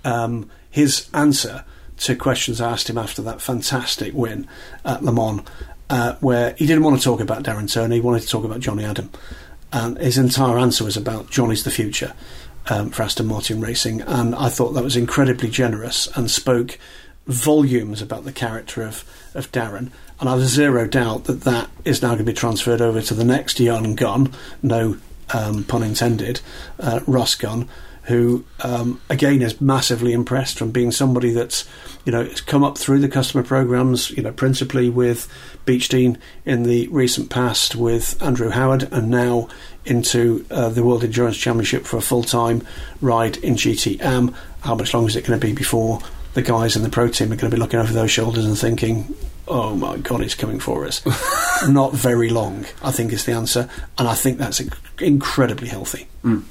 his answer to questions I asked him after that fantastic win at Le Mans, where he didn't want to talk about Darren Turner, he wanted to talk about Johnny Adam. And his entire answer was about Johnny's the future for Aston Martin Racing, and I thought that was incredibly generous and spoke volumes about the character of Darren. And I have zero doubt that is now going to be transferred over to the next young gun, no pun intended, Ross Gunn, who again is massively impressed from being somebody that's has come up through the customer programs, principally with Beechdean in the recent past with Andrew Howard, and now into the World Endurance Championship for a full-time ride in GTM. How much longer is it going to be before the guys in the pro team are going to be looking over those shoulders and thinking, oh my God, he's coming for us? Not very long, I think, is the answer, and I think that's incredibly healthy.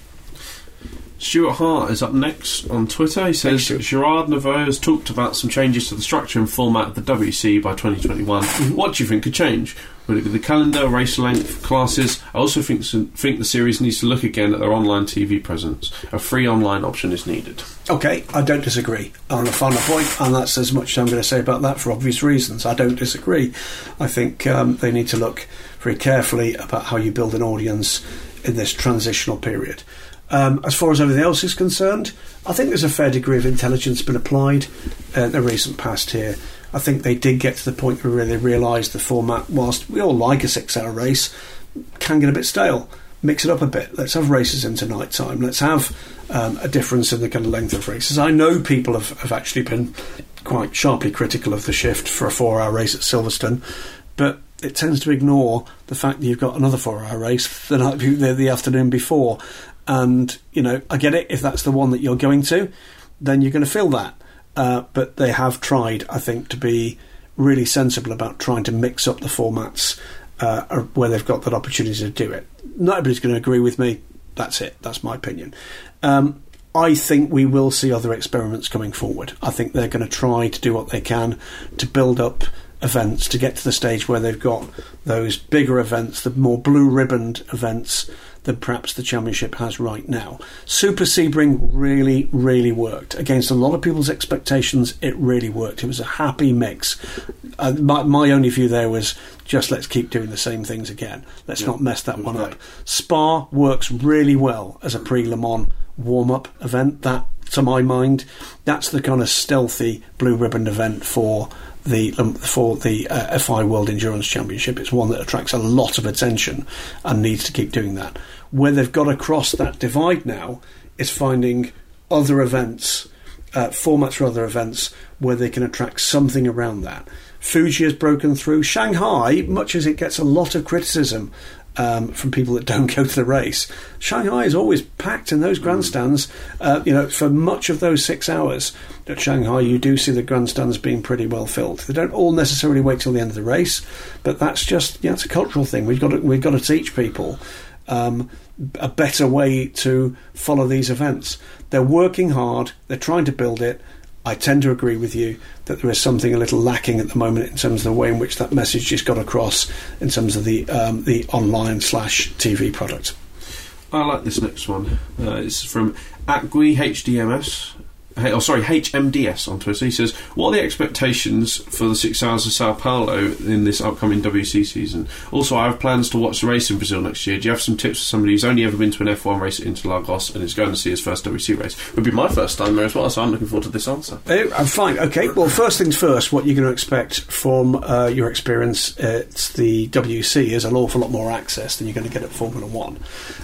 Stuart Hart is up next on Twitter. He says Gerard Neveu has talked about some changes to the structure and format of the WC by 2021. What do you think could change? Will it be the calendar, race length, classes? I also think the series needs to look again at their online TV presence. A free online option is needed. Okay, I don't disagree on a final point, and that's as much as I'm going to say about that for obvious reasons. I don't disagree. I think they need to look very carefully about how you build an audience in this transitional period. As far as everything else is concerned, I think there's a fair degree of intelligence been applied in the recent past here. I think they did get to the point where they realised the format, whilst we all like a 6-hour race, can get a bit stale. Mix it up a bit. Let's have races into night time. Let's have a difference in the kind of length of races. I know people have actually been quite sharply critical of the shift for a 4-hour race at Silverstone, but it tends to ignore the fact that you've got another 4-hour race the afternoon before. And, I get it, if that's the one that you're going to, then you're going to feel that. But they have tried, I think, to be really sensible about trying to mix up the formats where they've got that opportunity to do it. Not everybody's going to agree with me. That's it. That's my opinion. I think we will see other experiments coming forward. I think they're going to try to do what they can to build up events, to get to the stage where they've got those bigger events, the more blue-ribboned events than perhaps the Championship has right now. Super Sebring really, really worked. Against a lot of people's expectations, it really worked. It was a happy mix. My only view there was just let's keep doing the same things again. Let's not mess that one up. Spa works really well as a pre-Le Mans warm-up event. That, to my mind, that's the kind of stealthy blue ribbon event for the FI World Endurance Championship. It's one that attracts a lot of attention and needs to keep doing that. Where they've got to cross that divide now is finding other events, formats for other events where they can attract something around that. Fuji has broken through. Shanghai, much as it gets a lot of criticism from people that don't go to the race, Shanghai is always packed in those grandstands. For much of those 6 hours at Shanghai, you do see the grandstands being pretty well filled. They don't all necessarily wait till the end of the race, but that's just it's a cultural thing. We've got to teach people a better way to follow these events. They're working hard. They're trying to build it. I tend to agree with you that there is something a little lacking at the moment in terms of the way in which that message just got across in terms of the online/TV product. I like this next one. It's from @GuiHDMS. HMDS on Twitter. He says, what are the expectations for the 6 hours of Sao Paulo in this upcoming WC season? Also, I have plans to watch the race in Brazil next year. Do you have some tips for somebody who's only ever been to an F1 race at Interlagos and is going to see his first WC race? It would be my first time there as well, so I'm looking forward to this answer. I'm fine. Okay, well, first things first, what you're going to expect from your experience at the WC is an awful lot more access than you're going to get at Formula 1.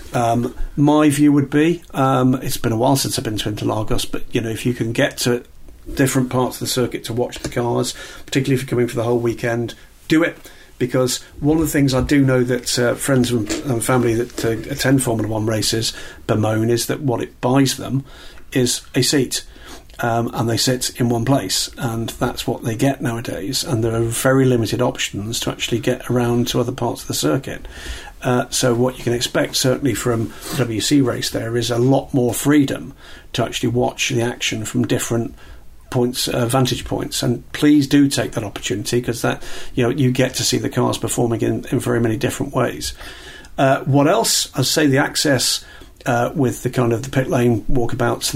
My view would be, it's been a while since I've been to Interlagos, but if you can get to different parts of the circuit to watch the cars, particularly if you're coming for the whole weekend, do it. Because one of the things I do know that friends and family that attend Formula 1 races bemoan is that what it buys them is a seat. And they sit in one place, and that's what they get nowadays, and there are very limited options to actually get around to other parts of the circuit. So what you can expect certainly from the WC race there is a lot more freedom to actually watch the action from different points, vantage points, and please do take that opportunity, because that you get to see the cars performing in very many different ways. What else? I'd say the access with the kind of the pit lane walkabouts,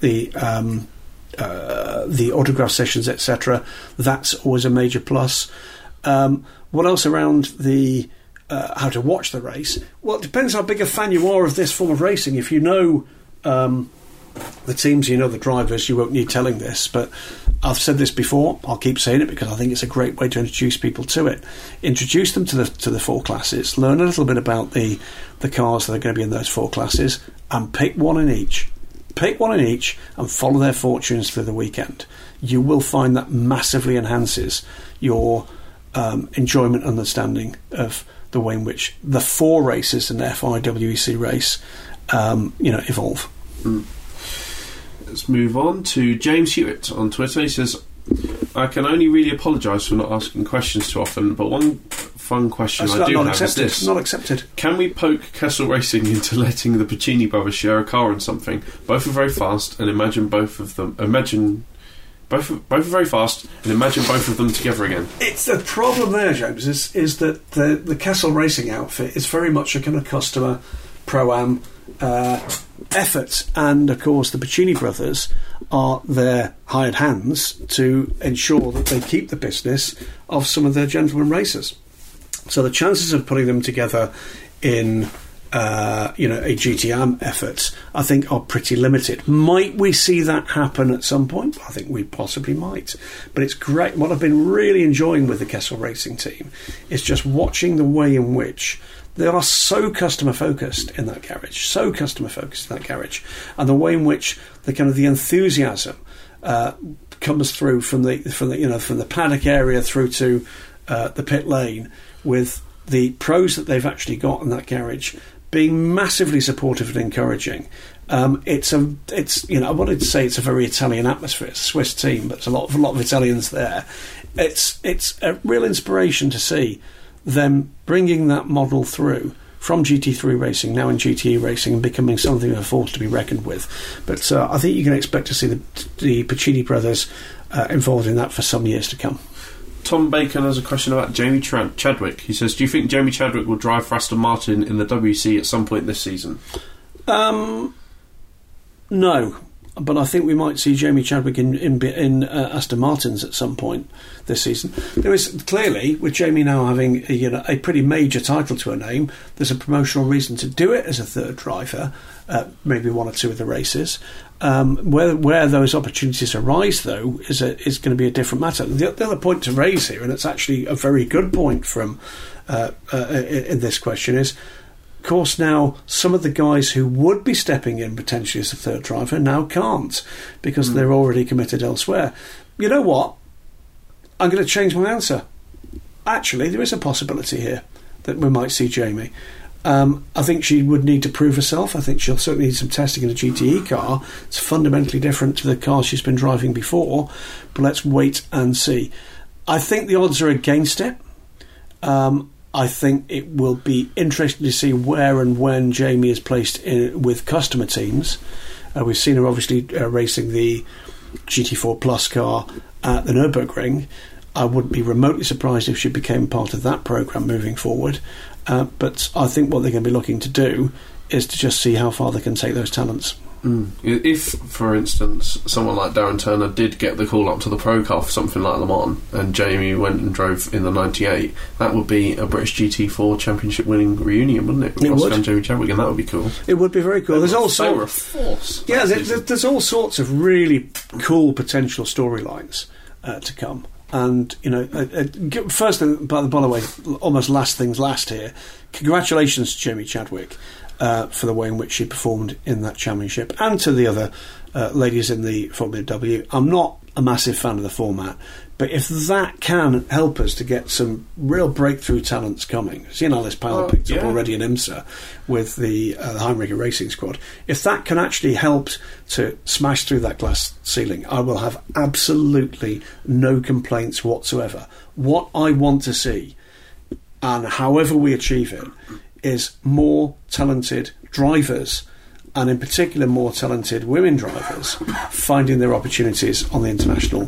the autograph sessions, etc. That's always a major plus. What else around the how to watch the race? Well, it depends how big a fan you are of this form of racing. If you know the teams, you know the drivers, you won't need telling this, but I've said this before, I'll keep saying it because I think it's a great way to introduce people to it. Introduce them to the four classes, learn a little bit about the cars that are going to be in those four classes, and pick one in each. Pick one in each and follow their fortunes through the weekend. You will find that massively enhances your enjoyment and understanding of the way in which the four races in the FIWEC race evolve. Let's move on to James Hewitt on Twitter. He says, I can only really apologise for not asking questions too often, but one fun question I do have is this. Not accepted. Can we poke Kessel Racing into letting the Pacini brothers share a car and something? Both are very fast, and imagine both are very fast, and imagine both of them together again. It's the problem there, James, is that the Kessel Racing outfit is very much a kind of customer pro-am effort, and of course the Pacini brothers are their hired hands to ensure that they keep the business of some of their gentleman racers. So the chances of putting them together in a GTM effort, I think, are pretty limited. Might we see that happen at some point? I think we possibly might. But it's great. What I've been really enjoying with the Kessel Racing team is just watching the way in which they are so customer focused in that garage, and the way in which the enthusiasm comes through from the paddock area through to the pit lane, with the pros that they've actually got in that garage being massively supportive and encouraging. I wanted to say it's a very Italian atmosphere. It's a Swiss team, but there's a lot of Italians there. It's a real inspiration to see them bringing that model through from GT3 racing, now in GTE racing, and becoming something of a force to be reckoned with. But I think you can expect to see the Pacini brothers involved in that for some years to come. Tom Bacon has a question about Jamie Chadwick. He says, do you think Jamie Chadwick will drive for Aston Martin in the WC at some point this season? No. But I think we might see Jamie Chadwick in Aston Martins at some point this season. There is clearly, with Jamie now having a pretty major title to her name, there's a promotional reason to do it as a third driver, maybe one or two of the races. Where those opportunities arise, though, is going to be a different matter. The other point to raise here, and it's actually a very good point from in this question, is, of course, now some of the guys who would be stepping in potentially as a third driver now can't because they're already committed elsewhere. You know what? I'm going to change my answer. Actually, there is a possibility here that we might see Jamie. I think she would need to prove herself. I think she'll certainly need some testing in a GTE car. It's fundamentally different to the car she's been driving before, but let's wait and see. I think the odds are against it. I think it will be interesting to see where and when Jamie is placed with customer teams. We've seen her obviously racing the GT4 Plus car at the Nürburgring. I wouldn't be remotely surprised if she became part of that programme moving forward. But I think what they're going to be looking to do is to just see how far they can take those talents. If, for instance, someone like Darren Turner did get the call up to the Pro Car for something like Le Mans and Jamie went and drove in the 98, that would be a British GT4 championship winning reunion, wouldn't it? It would. And Jamie Chadwick, and that would be cool. It would be very cool. They were a force. Yeah, there's all sorts of really cool potential storylines to come. And, first thing, by the way, almost last things last here, congratulations to Jamie Chadwick for the way in which she performed in that championship, and to the other ladies in the Formula W. I'm not a massive fan of the format, but if that can help us to get some real breakthrough talents coming, seeing Alice Powell picked up already in IMSA with the Heimricher Racing Squad, if that can actually help to smash through that glass ceiling, I will have absolutely no complaints whatsoever. What I want to see, and however we achieve it, is more talented drivers, and in particular more talented women drivers, finding their opportunities on the international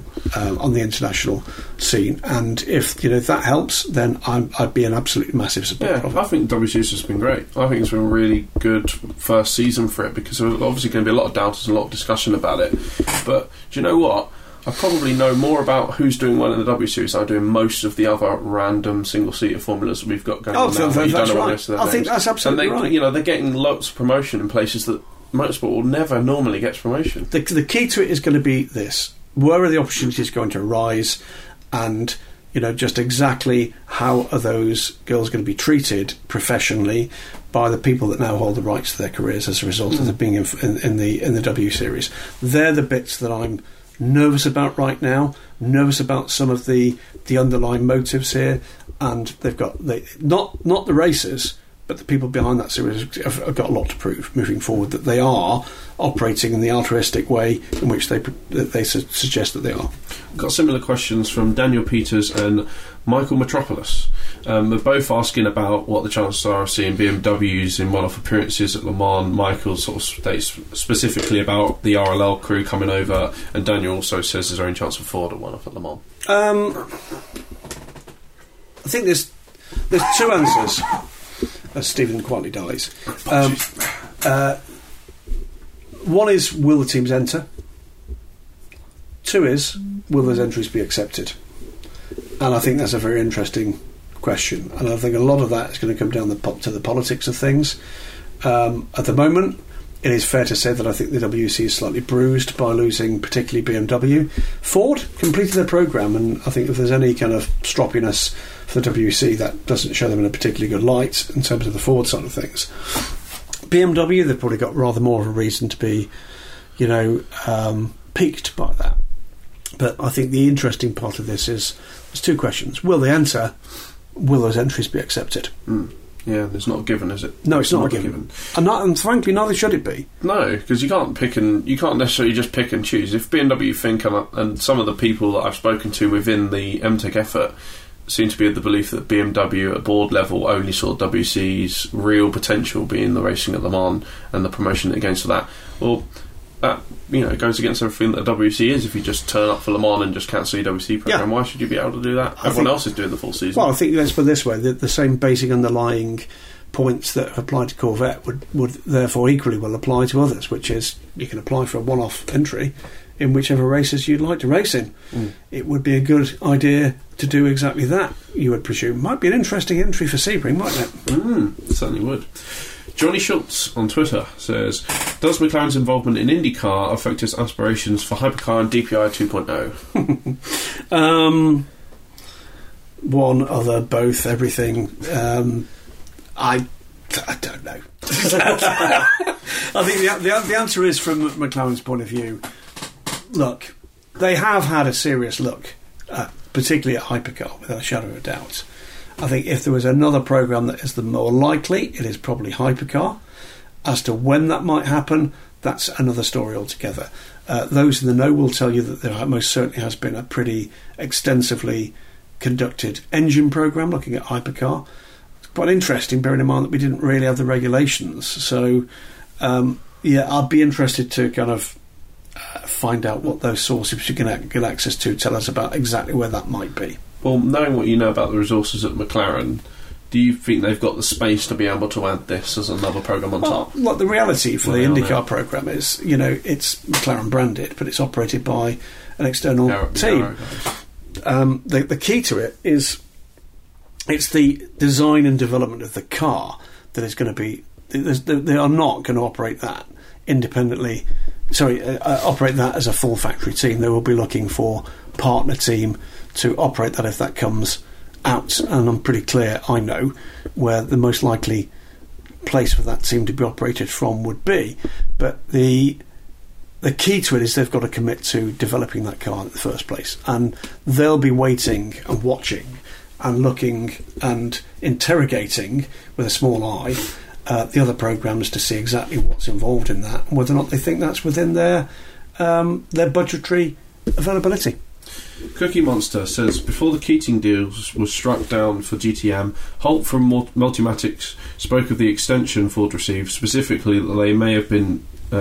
scene. And if that helps, then I'd be an absolutely massive supporter of it. I think WCS has been great. I think it's been a really good first season for it, because there's obviously going to be a lot of doubters and a lot of discussion about it. But do you know what? I probably know more about who's doing well in the W Series than I do in most of the other random single-seater formulas that we've got going on now. That's right. I think that's absolutely right. They're getting lots of promotion in places that motorsport will never normally get promotion. The key to it is going to be this: where are the opportunities going to arise, and just exactly how are those girls going to be treated professionally by the people that now hold the rights to their careers as a result of them being in the W Series. They're the bits that I'm nervous about right now. Nervous about some of the underlying motives here, and they've got not the racers, but the people behind that series have got a lot to prove moving forward, that they are operating in the altruistic way in which they suggest that they are. I've got similar questions from Daniel Peters and Michael Metropolis. They're both asking about what the chances are of seeing BMWs in one-off appearances at Le Mans. Michael sort of states specifically about the RLL crew coming over, and Daniel also says there's only chance of Ford at one-off at Le Mans. I think there's two answers. As Stephen quietly dies. One is, will the teams enter? Two is, will those entries be accepted? And I think that's a very interesting question. And I think a lot of that is going to come down to the politics of things. At the moment, it is fair to say that I think the WC is slightly bruised by losing particularly BMW. Ford completed their programme, and I think if there's any kind of stroppiness for the WC, that doesn't show them in a particularly good light in terms of the Ford side of things. BMW, they've probably got rather more of a reason to be, piqued by that. But I think the interesting part of this is there's two questions. Will they enter? Will those entries be accepted? Yeah, it's not a given, is it? No, it's not a given. And frankly, neither should it be. No, because you can't necessarily just pick and choose. If BMW think, and some of the people that I've spoken to within the MTech effort seem to be of the belief that BMW at board level only saw WC's real potential being the racing at Le Mans and the promotion that it gains for that. Well, that goes against everything that WC is. If you just turn up for Le Mans and just cancel your WC program, why should you be able to do that? Everyone else is doing the full season. Well, I think let's put it this way: the same basic underlying points that apply to Corvette would therefore equally well apply to others, which is you can apply for a one-off entry in whichever races you'd like to race in. It would be a good idea to do exactly that, you would presume. Might be an interesting entry for Sebring, mightn't it? It certainly would. Johnny Schultz on Twitter says, does McLaren's involvement in IndyCar affect its aspirations for Hypercar and DPI 2.0? One, other, both, everything. I don't know. I think the answer is, from McLaren's point of view, look, they have had a serious look, particularly at Hypercar, without a shadow of a doubt. I think if there was another programme that is the more likely, it is probably Hypercar. As to when that might happen, that's another story altogether. Those in the know will tell you that there most certainly has been a pretty extensively conducted engine programme looking at Hypercar. It's quite interesting, bearing in mind that we didn't really have the regulations. So, I'd be interested to kind of find out what those sources you can get access to tell us about exactly where that might be. Well, knowing what you know about the resources at McLaren, do you think they've got the space to be able to add this as another programme on top? Look, the reality for the IndyCar programme is, it's McLaren branded, but it's operated by an external team. The key to it is it's the design and development of the car that is going to be... They are not going to operate that independently. Operate that as a full factory team. They will be looking for partner team to operate that if that comes out, and I'm pretty clear I know where the most likely place for that team to be operated from would be. But the key to it is they've got to commit to developing that car in the first place, and they'll be waiting and watching and looking and interrogating with a small eye the other programmes to see exactly what's involved in that and whether or not they think that's within their budgetary availability. Cookie Monster says, before the Keating deal was struck down for GTM, Holt from Multimatics spoke of the extension Ford received, specifically that they may have been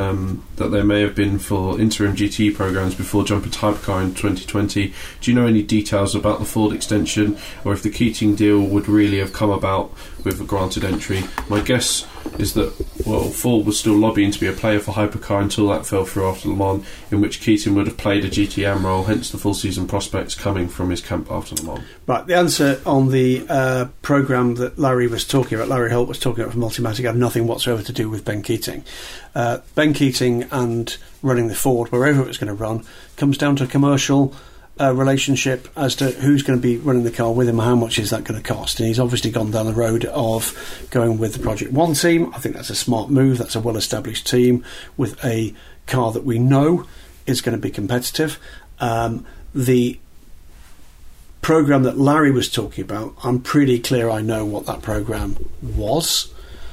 for interim GT programs before jumping to Hypercar in 2020. Do you know any details about the Ford extension, or if the Keating deal would really have come about with a granted entry? My guess is that Ford was still lobbying to be a player for Hypercar until that fell through after Le Mans, in which Keating would have played a GTM role, hence the full season prospects coming from his camp after Le Mans. Right, the answer on the programme that Larry was talking about, Larry Holt was talking about from Multimatic, had nothing whatsoever to do with Ben Keating. Ben Keating and running the Ford, wherever it was going to run, comes down to a commercial relationship as to who's going to be running the car with him and how much is that going to cost. And he's obviously gone down the road of going with the Project One team. I think that's a smart move. That's a well-established team with a car that we know is going to be competitive. The programme that Larry was talking about, I'm pretty clear I know what that programme was.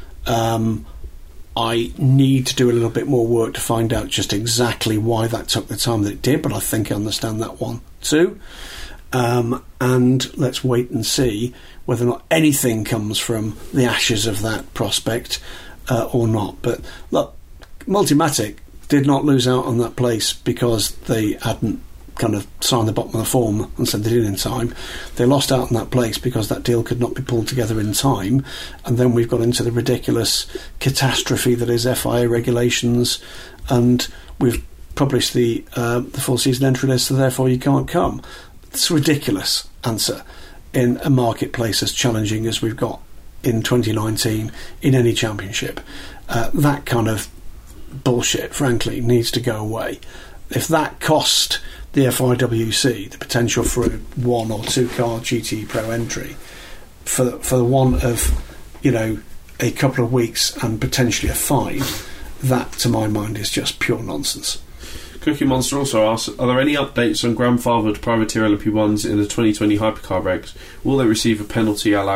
I need to do a little bit more work to find out just exactly why that took the time that it did, but I think I understand that one too. And let's wait and see whether or not anything comes from the ashes of that prospect or not. But look, Multimatic did not lose out on that place because they hadn't kind of signed the bottom of the form and said they did in time. They lost out on that place because that deal could not be pulled together in time, and then we've got into the ridiculous catastrophe that is FIA regulations, and we've published the full season entry list, so therefore you can't come. It's a ridiculous answer in a marketplace as challenging as we've got in 2019 in any championship. That kind of bullshit, frankly, needs to go away. If that cost the FIWC the potential for a 1 or 2 car GT Pro entry for the want of a couple of weeks and potentially a fine, that to my mind is just pure nonsense. Cookie Monster also asks, are there any updates on grandfathered privateer LMP1s in the 2020 Hypercar regs? Will they receive a penalty a la Group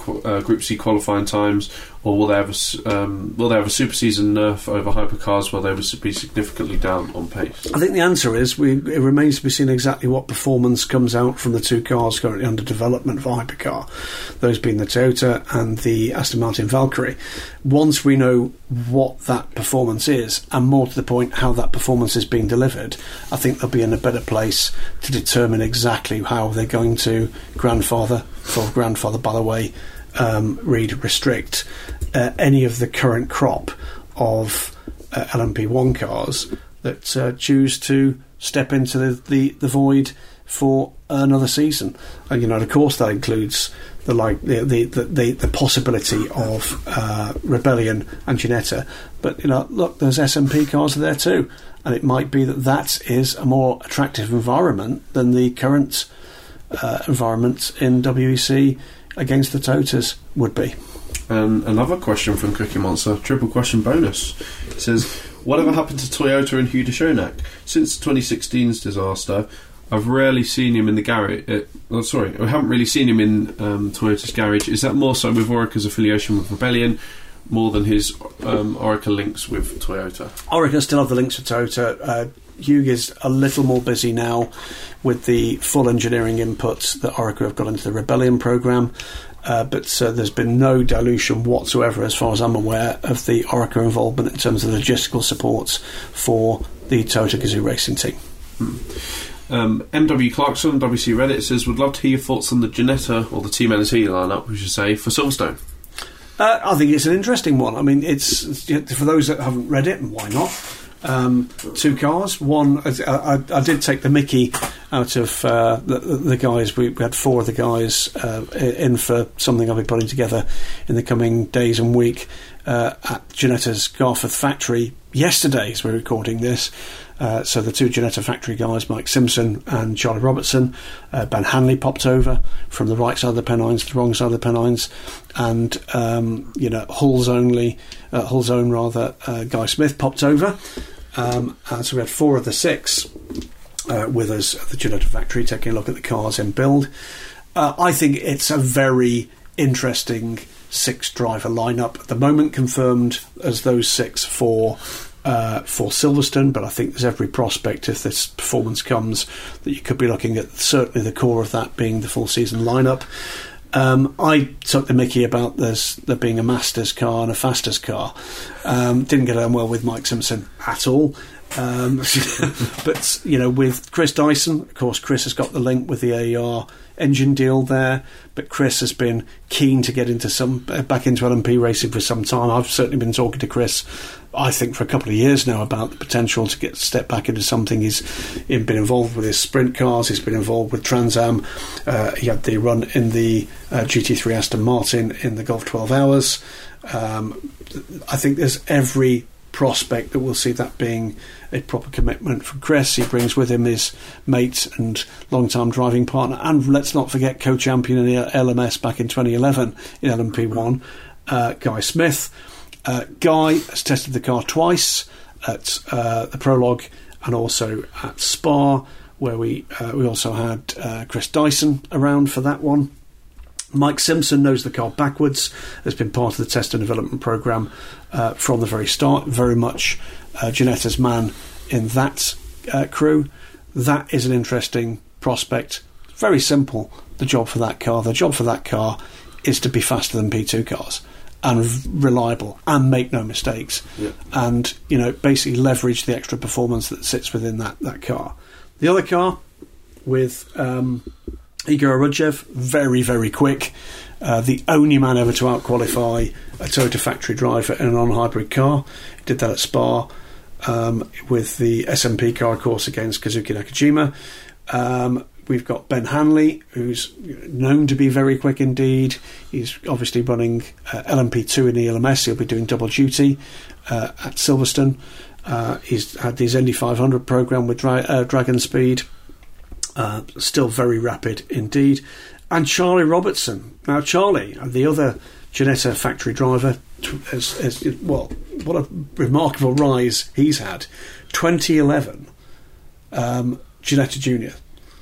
Group C qualifying times, or will they have a super season nerf over hypercars where they will be significantly down on pace? I think the answer is it remains to be seen exactly what performance comes out from the two cars currently under development for hypercar, those being the Toyota and the Aston Martin Valkyrie. Once we know what that performance is, and more to the point how that performance is being delivered, I think they'll be in a better place to determine exactly how they're going to grandfather by the way, restrict any of the current crop of LMP1 cars that choose to step into the void for another season. And of course that includes the possibility of Rebellion and Ginetta, but look, there's SMP cars there too, and it might be that is a more attractive environment than the current environment in WEC against the Toyotas would be. Another question from Cookie Monster, triple question bonus. It says, whatever happened to Toyota and Hugh de Schoenack? Since 2016's disaster, I've rarely seen him in the garage. I haven't really seen him in Toyota's garage. Is that more so with Orica's affiliation with Rebellion, more than his Orica links with Toyota? Orica still have the links with Toyota. Hugh is a little more busy now with the full engineering inputs that Orica have got into the Rebellion programme, but there's been no dilution whatsoever, as far as I'm aware, of the Orica involvement in terms of logistical supports for the Toyota Gazoo racing team. MW Clarkson, WC Reddit, says, would love to hear your thoughts on the Ginetta, or the Team NSE lineup, we should say, for Silverstone. I think it's an interesting one. I mean, it's for those that haven't read it, and why not? Two cars. One, I did take the mickey out of the guys. We had four of the guys in for something I'll be putting together in the coming days and week at Ginetta's Garforth factory yesterday, as we're recording this. So the two Ginetta factory guys, Mike Simpson and Charlie Robertson, Ben Hanley popped over from the right side of the Pennines to the wrong side of the Pennines, and Hull's own Guy Smith popped over, and so we had four of the six with us at the Ginetta factory taking a look at the cars in build. I think it's a very interesting six-driver lineup at the moment, confirmed as those six for Silverstone, but I think there's every prospect, if this performance comes, that you could be looking at certainly the core of that being the full season lineup. I took the mickey about there being a Masters car and a Fasters car. Didn't get on well with Mike Simpson at all. But with Chris Dyson, of course, Chris has got the link with the AER engine deal there, but Chris has been keen to get back into LMP racing for some time. I've certainly been talking to Chris, I think, for a couple of years now about the potential to step back into something. He's been involved with his sprint cars, he's been involved with Trans Am, he had the run in the GT3 Aston Martin in the Golf 12 Hours. I think there's every prospect that we'll see that being a proper commitment from Chris. He brings with him his mate and long-time driving partner, and let's not forget co-champion in the LMS back in 2011 in LMP1, Guy Smith. Guy has tested the car twice at the Prologue and also at Spa, where we also had Chris Dyson around for that one. Mike Simpson knows the car backwards, has been part of the test and development programme from the very start, very much Ginetta's man in that crew. That is an interesting prospect. Very simple, the job for that car. The job for that car is to be faster than P2 cars and reliable and make no mistakes, and basically leverage the extra performance that sits within that car. The other car with Igor Arudjev, very, very quick. The only man ever to out-qualify a Toyota factory driver in a non-hybrid car. He did that at Spa with the SMP car, of course, against Kazuki Nakajima. We've got Ben Hanley, who's known to be very quick indeed. He's obviously running LMP2 in the LMS. He'll be doing double duty at Silverstone. He's had his Indy 500 programme with Dragon Speed. Still very rapid indeed. And Charlie Robertson. Now Charlie, the other Ginetta factory driver, what a remarkable rise he's had. 2011 Ginetta Junior,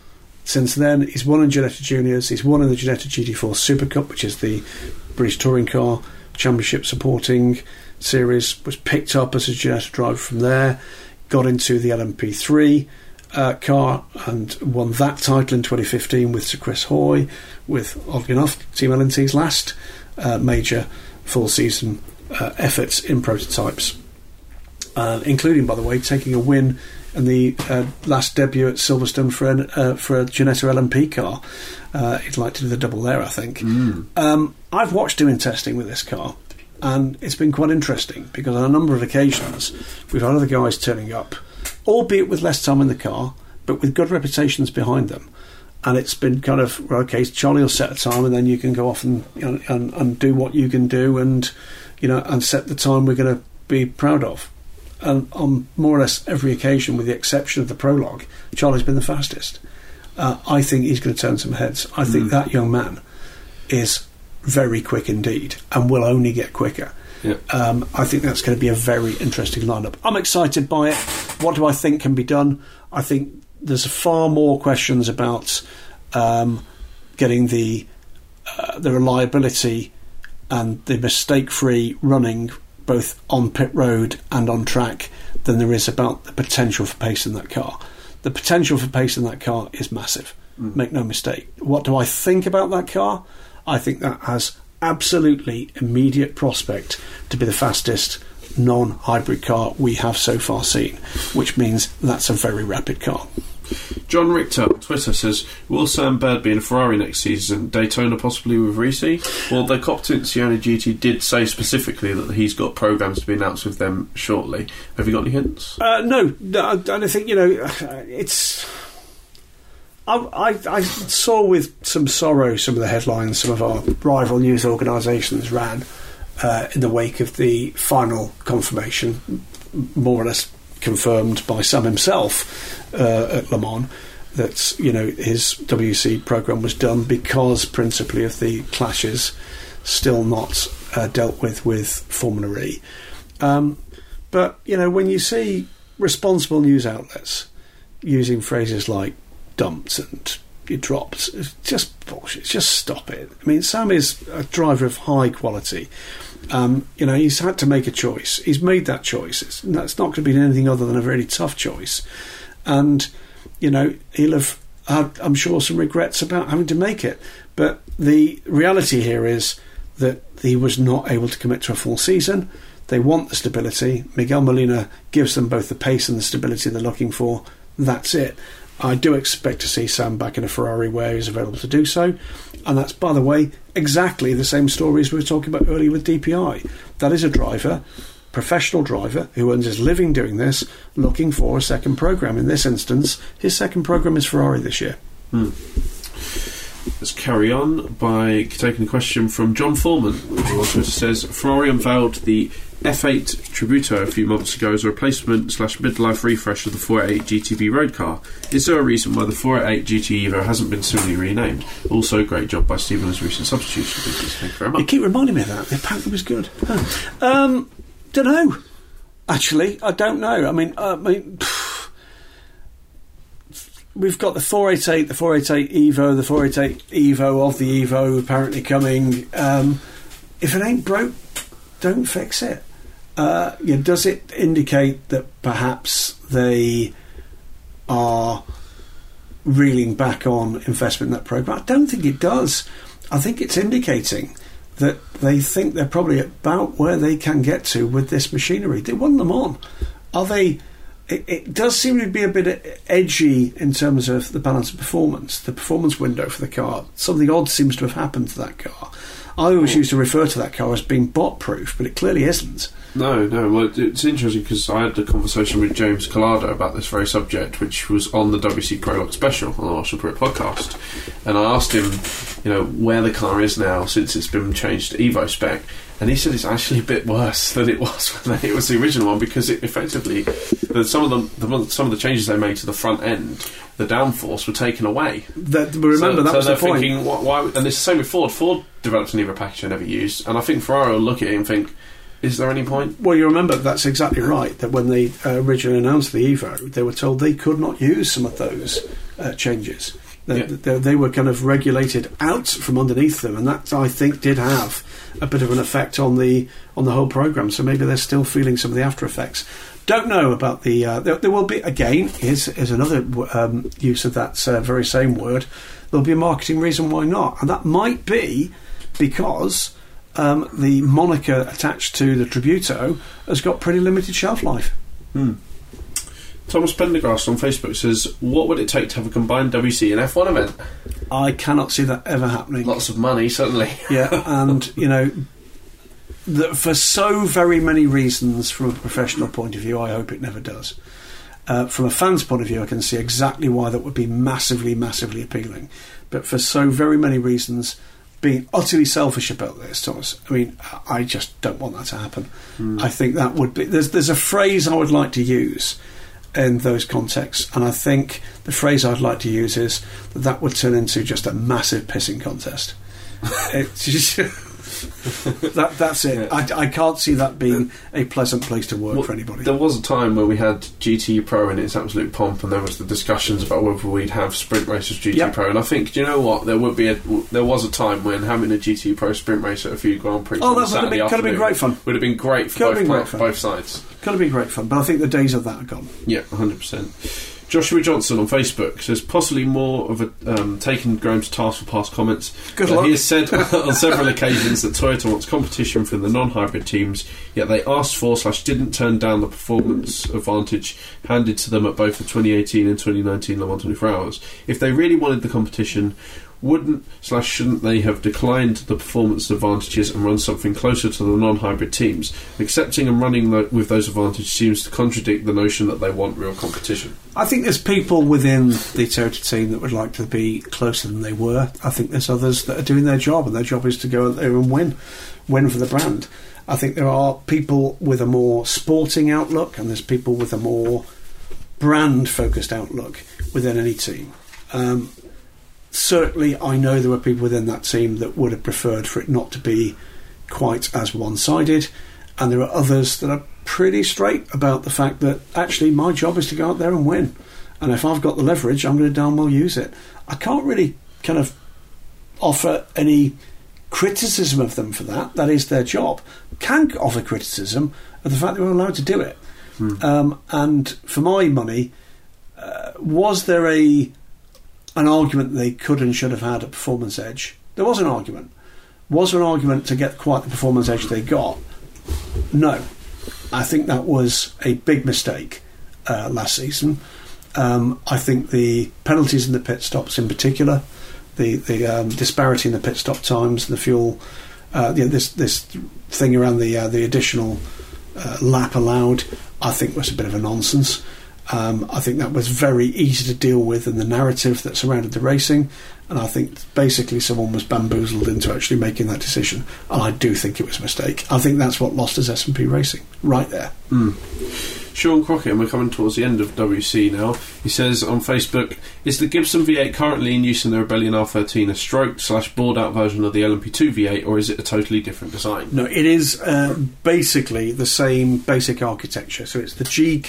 Since then, he's won in Ginetta Juniors, he's won in the Ginetta GT4 Super Cup, which is the British Touring Car Championship supporting series, was picked up as a Ginetta driver from there, got into the LMP3 car and won that title in 2015 with Sir Chris Hoy, with, oddly enough, Team LNT's last major full season efforts in prototypes, including, by the way, taking a win in the last debut at Silverstone for a Ginetta LMP car. He'd like to do the double there, I think. I've watched doing testing with this car, and it's been quite interesting because on a number of occasions we've had other guys turning up, albeit with less time in the car, but with good reputations behind them. And it's been kind of, well, okay, Charlie will set a time, and then you can go off and do what you can do, and and set the time we're going to be proud of. And on more or less every occasion, with the exception of the prologue, Charlie's been the fastest. I think he's going to turn some heads. I think that young man is very quick indeed, and will only get quicker. Yep. I think that's going to be a very interesting lineup. I'm excited by it. What do I think can be done? I think there's far more questions about getting the reliability and the mistake-free running both on pit road and on track than there is about the potential for pace in that car. The potential for pace in that car is massive. Make no mistake. What do I think about that car? I think that has absolutely immediate prospect to be the fastest non-hybrid car we have so far seen, which means that's a very rapid car. John Richter on Twitter says, will Sam Bird be in a Ferrari next season? Daytona possibly with Risi? Well, the Competizione GT did say specifically that he's got programmes to be announced with them shortly. Have you got any hints? No, I don't think, it's... I saw with some sorrow some of the headlines some of our rival news organisations ran in the wake of the final confirmation, more or less confirmed by Sam himself at Le Mans, that his WC programme was done because principally of the clashes still not dealt with Formula E. But when you see responsible news outlets using phrases like dumped and you dropped, it's just bullshit. Just stop it. I mean, Sam is a driver of high quality. He's had to make a choice. He's made that choice. That's not going to be anything other than a very tough choice. And, he'll have had, I'm sure, some regrets about having to make it. But the reality here is that he was not able to commit to a full season. They want the stability. Miguel Molina gives them both the pace and the stability they're looking for. That's it. I do expect to see Sam back in a Ferrari where he's available to do so. And that's, by the way, exactly the same story as we were talking about earlier with DPI. That is a driver, professional driver, who earns his living doing this, looking for a second programme. In this instance, his second programme is Ferrari this year. Let's carry on by taking a question from John Foreman, who also says, Ferrari unveiled the F8 Tributo a few months ago as a replacement/midlife refresh of the 488 GTB road car. Is there a reason why the 488 GT Evo hasn't been similarly renamed? Also, great job by Stephen on his recent substitution. Thank you very much. You keep reminding me of that. Apparently it was good. Don't know. Actually, I don't know. I mean, we've got the 488, the 488 Evo, the 488 Evo of the Evo apparently coming. If it ain't broke, don't fix it. Does it indicate that perhaps they are reeling back on investment in that programme? I don't think it does. I think it's indicating that they think they're probably about where they can get to with this machinery. They won them on. Are they... It does seem to be a bit edgy in terms of the balance of performance, the performance window for the car. Something odd seems to have happened to that car. I always used to refer to that car as being bot-proof, but it clearly isn't. No. Well, it's interesting because I had a conversation with James Collado about this very subject, which was on the WC Prologue special on the Marshall Pruitt podcast. And I asked him, where the car is now since it's been changed to Evo spec. And he said it's actually a bit worse than it was when it was the original one, because it effectively, some of the changes they made to the front end, the downforce, were taken away. That was the point. Thinking, why? And it's the same with Ford. Ford developed an Evo package they never used, and I think Ferrari will look at it and think, is there any point? Well, you remember that's exactly right. That when they originally announced the Evo, they were told they could not use some of those changes. They were kind of regulated out from underneath them, and that, I think, did have a bit of an effect on the whole programme. So maybe they're still feeling some of the after effects. Don't know about the... there will be, again, here's another use of that very same word. There'll be a marketing reason why not. And that might be because the moniker attached to the Tributo has got pretty limited shelf life. Thomas Pendergrass on Facebook says, what would it take to have a combined WC and F1 event? I cannot see that ever happening. Lots of money, certainly. Yeah, and, for so very many reasons from a professional point of view, I hope it never does. From a fan's point of view, I can see exactly why that would be massively, massively appealing. But for so very many reasons, being utterly selfish about this, Thomas, I mean, I just don't want that to happen. I think that would be... There's a phrase I would like to use in those contexts, and I think the phrase I'd like to use is that would turn into just a massive pissing contest. It's just... that's it. Yeah. I can't see that being a pleasant place to work for anybody. There was a time where we had GT Pro in its absolute pomp, and there was the discussions about whether we'd have sprint races GT Pro. And I think, do you know what? There was a time when having a GT Pro sprint race at a few Grand Prix on Saturday afternoon could have been great fun. Would have been great for both sides. Could have been great fun, but I think the days of that are gone. Yeah, 100%. Joshua Johnson on Facebook says possibly more of a taking Graham to task for past comments. Good luck. He has said on several occasions that Toyota wants competition from the non-hybrid teams, yet they asked for / didn't turn down the performance advantage handed to them at both the 2018 and 2019 Le Mans 24 Hours. If they really wanted the competition, wouldn't / shouldn't they have declined the performance advantages and run something closer to the non-hybrid teams? Accepting and running with those advantages seems to contradict the notion that they want real competition. I think there's people within the Toyota team that would like to be closer than they were. I think there's others that are doing their job, and their job is to go out there and win for the brand. I think there are people with a more sporting outlook, and there's people with a more brand-focused outlook within any team. Certainly, I know there were people within that team that would have preferred for it not to be quite as one-sided, and there are others that are pretty straight about the fact that actually my job is to go out there and win, and if I've got the leverage, I'm going to darn well use it. I can't really kind of offer any criticism of them for that. That is their job. Can offer criticism of the fact that we're allowed to do it. And for my money, was there an argument they could and should have had a performance edge? There was an argument. Was there an argument to get quite the performance edge they got? No. I think that was a big mistake last season. I think the penalties in the pit stops in particular, the disparity in the pit stop times, the fuel, this thing around the additional lap allowed, I think was a bit of a nonsense. I think that was very easy to deal with in the narrative that surrounded the racing, and I think basically someone was bamboozled into actually making that decision, and I do think it was a mistake. I think that's what lost us S&P Racing, right there. Sean Crockett, and we're coming towards the end of WC now, he says on Facebook, is the Gibson V8 currently in use in the Rebellion R13 a stroke / bored out version of the LMP2 V8, or is it a totally different design? No, it is basically the same basic architecture. So it's the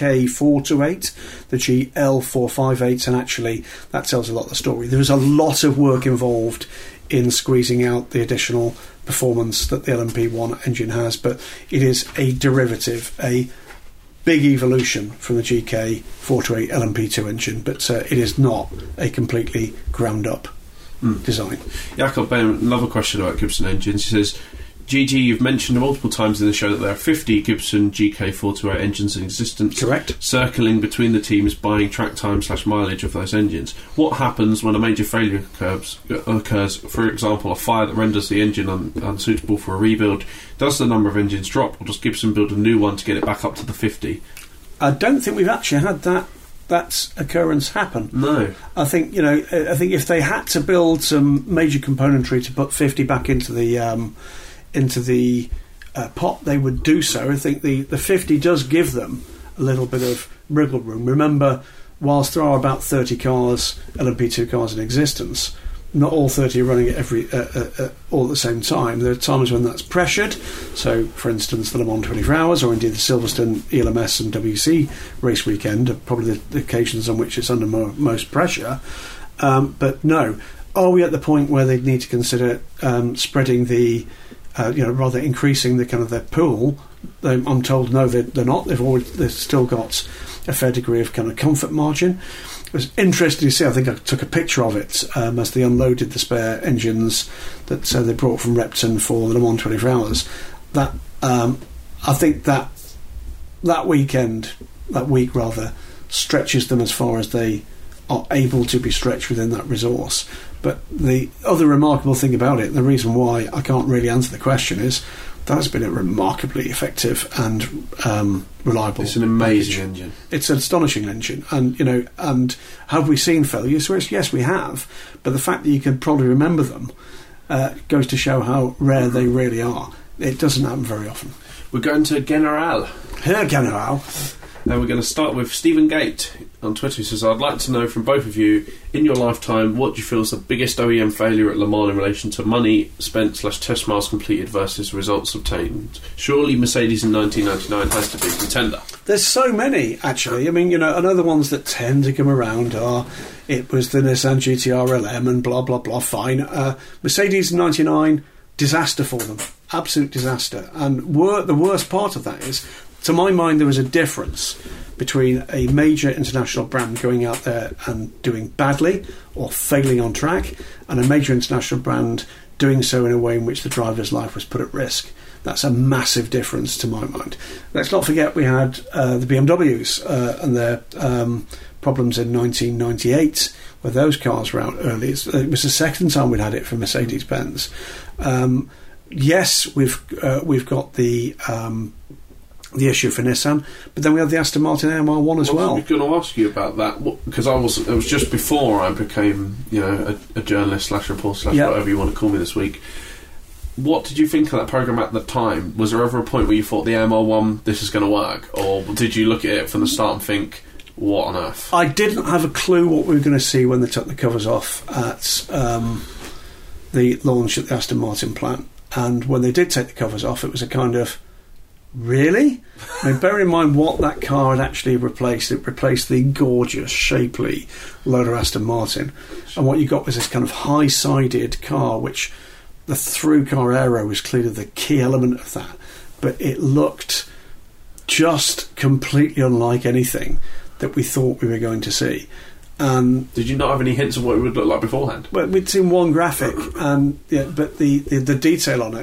GK428, the GL458, and actually that tells a lot of the story. There is a lot of work involved in squeezing out the additional performance that the LMP1 engine has, but it is a derivative, a big evolution from the GK428 LMP2 engine, but it is not a completely ground up design. Jakob Ben, another question about Gibson engines. He says, GG, you've mentioned multiple times in the show that there are 50 Gibson GK428 engines in existence. Correct. Circling between the teams buying track time / mileage of those engines. What happens when a major failure occurs, for example, a fire that renders the engine unsuitable for a rebuild? Does the number of engines drop, or does Gibson build a new one to get it back up to the 50? I don't think we've actually had that occurrence happen. No. I think if they had to build some major componentry to put 50 back into the pot, they would do so. I think the 50 does give them a little bit of wriggle room. Remember, whilst there are about 30 cars, LMP2 cars in existence, not all 30 are running it all at the same time. There are times when that's pressured. So, for instance, the Le Mans 24 Hours, or indeed the Silverstone ELMS and WC race weekend are probably the occasions on which it's under most pressure. But no, are we at the point where they need to consider spreading the, rather increasing the kind of their pool? I'm told no, they're not. They've still got a fair degree of kind of comfort margin. It was interesting to see. I think I took a picture of it as they unloaded the spare engines that they brought from Repton for the Le Mans 24 Hours. That I think that week stretches them as far as they are able to be stretched within that resource. But the other remarkable thing about it, the reason why I can't really answer the question, is that's been a remarkably effective and reliable. It's an amazing engine. It's an astonishing engine, and have we seen failures? Yes, we have. But the fact that you can probably remember them goes to show how rare they really are. It doesn't happen very often. We're going to General. Here, General. And we're going to start with Stephen Gate on Twitter, who says, I'd like to know from both of you, in your lifetime, what do you feel is the biggest OEM failure at Le Mans in relation to money spent / test miles completed versus results obtained? Surely Mercedes in 1999 has to be a contender. There's so many, actually. I mean, another ones that tend to come around are, it was the Nissan GT-R LM and blah, blah, blah, fine. Mercedes in 99, disaster for them. Absolute disaster. And the worst part of that is, to my mind, there was a difference between a major international brand going out there and doing badly or failing on track, and a major international brand doing so in a way in which the driver's life was put at risk. That's a massive difference to my mind. Let's not forget we had the BMWs and their problems in 1998, where those cars were out early. It was the second time we'd had it for Mercedes-Benz. Yes, we've got the issue for Nissan, but then we had the Aston Martin AMR1 as well. I was going to ask you about that, because it was just before I became a journalist / reporter / whatever you want to call me this week. What did you think of that programme at the time? Was there ever a point where you thought the AMR1, this is going to work, or did you look at it from the start and think, what on earth? I didn't have a clue what we were going to see when they took the covers off at the launch at the Aston Martin plant, and when they did take the covers off, it was a kind of, really? I mean, bear in mind what that car had actually replaced. It replaced the gorgeous, shapely Lola Aston Martin, and what you got was this kind of high-sided car, which the through-car aero was clearly the key element of that, but it looked just completely unlike anything that we thought we were going to see. Did you not have any hints of what it would look like beforehand? Well, we'd seen one graphic, and but the detail on it,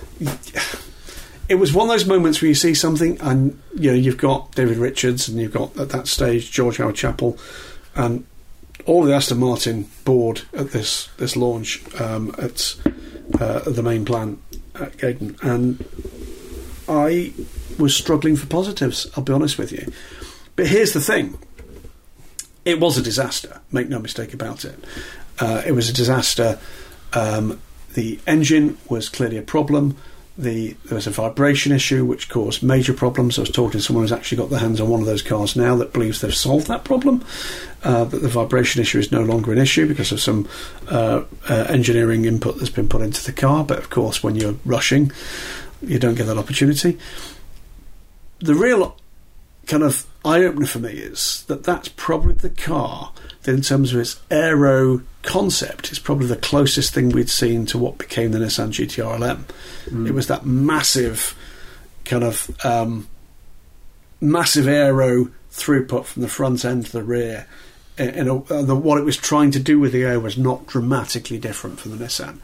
it was one of those moments where you see something, and you've got David Richards, and you've got at that stage George Howard Chappell, and all of the Aston Martin board at this launch at the main plant at Gaydon, and I was struggling for positives, I'll be honest with you. But here's the thing. It was a disaster, make no mistake about it. It was a disaster. The engine was clearly a problem. There was a vibration issue which caused major problems. I was talking to someone who's actually got their hands on one of those cars now that believes they've solved that problem, that the vibration issue is no longer an issue because of some engineering input that's been put into the car. But of course, when you're rushing, you don't get that opportunity. The real kind of eye-opener for me is that's probably the car that, in terms of its aero concept, is probably the closest thing we'd seen to what became the Nissan GT-R LM. It was that massive kind of massive aero throughput from the front end to the rear. What it was trying to do with the air was not dramatically different from the Nissan.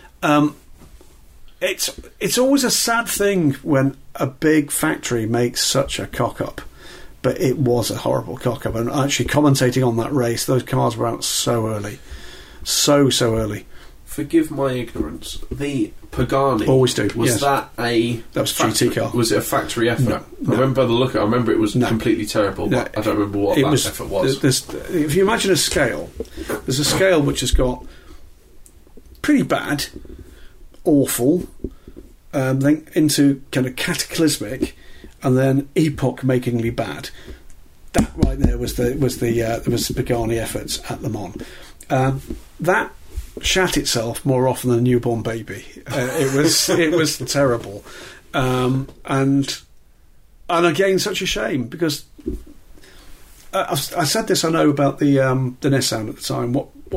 It's always a sad thing when a big factory makes such a cock-up. But it was a horrible cock-up. And actually commentating on that race, those cars were out so early. So early. Forgive my ignorance. The Pagani... Always do, Was that a... That was a GT car. Was it a factory effort? No. I remember the look. I remember it was completely terrible, but I don't remember what effort was. If you imagine a scale, there's a scale which has got pretty bad, awful, then into kind of cataclysmic, and then epoch-makingly bad. That right there was the Pagani efforts at Le Mans. That shat itself more often than a newborn baby. It was terrible, and again, such a shame because I said this. I know about the Nissan at the time. What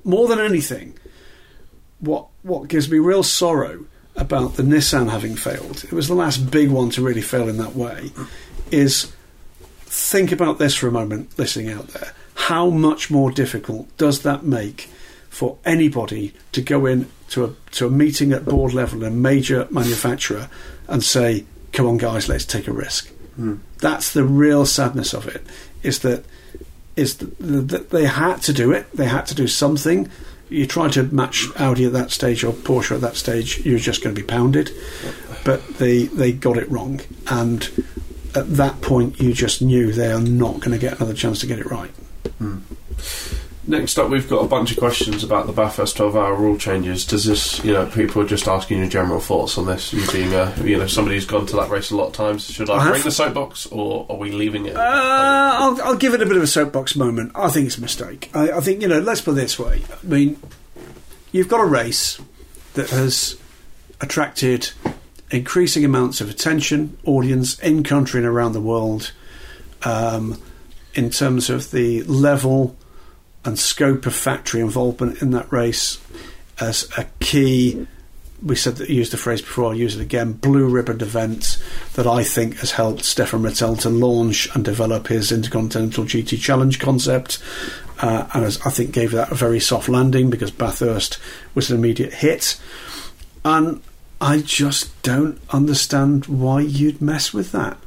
more than anything, what gives me real sorrow about the Nissan having failed, it was the last big one to really fail in that way, is think about this for a moment, listening out there. How much more difficult does that make for anybody to go in to a meeting at board level in a major manufacturer and say, come on guys, let's take a risk? That's the real sadness of it, is that they had to do it. They had to do something. You try to match Audi at that stage or Porsche at that stage, you're just going to be pounded. But they got it wrong, and at that point you just knew they are not going to get another chance to get it right. Next up, we've got a bunch of questions about the Bathurst 12-hour rule changes. Does this, people are just asking your general thoughts on this? You being, somebody who's gone to that race a lot of times. Should I bring the soapbox, or are we leaving it? I'll give it a bit of a soapbox moment. I think it's a mistake. I think, let's put it this way. I mean, you've got a race that has attracted increasing amounts of attention, audience, in country and around the world, in terms of the level and scope of factory involvement in that race as a key, we said that, used the phrase before, I'll use it again, blue ribbon event that I think has helped Stefan Rattel to launch and develop his Intercontinental GT Challenge concept, and I think gave that a very soft landing because Bathurst was an immediate hit. And I just don't understand why you'd mess with that.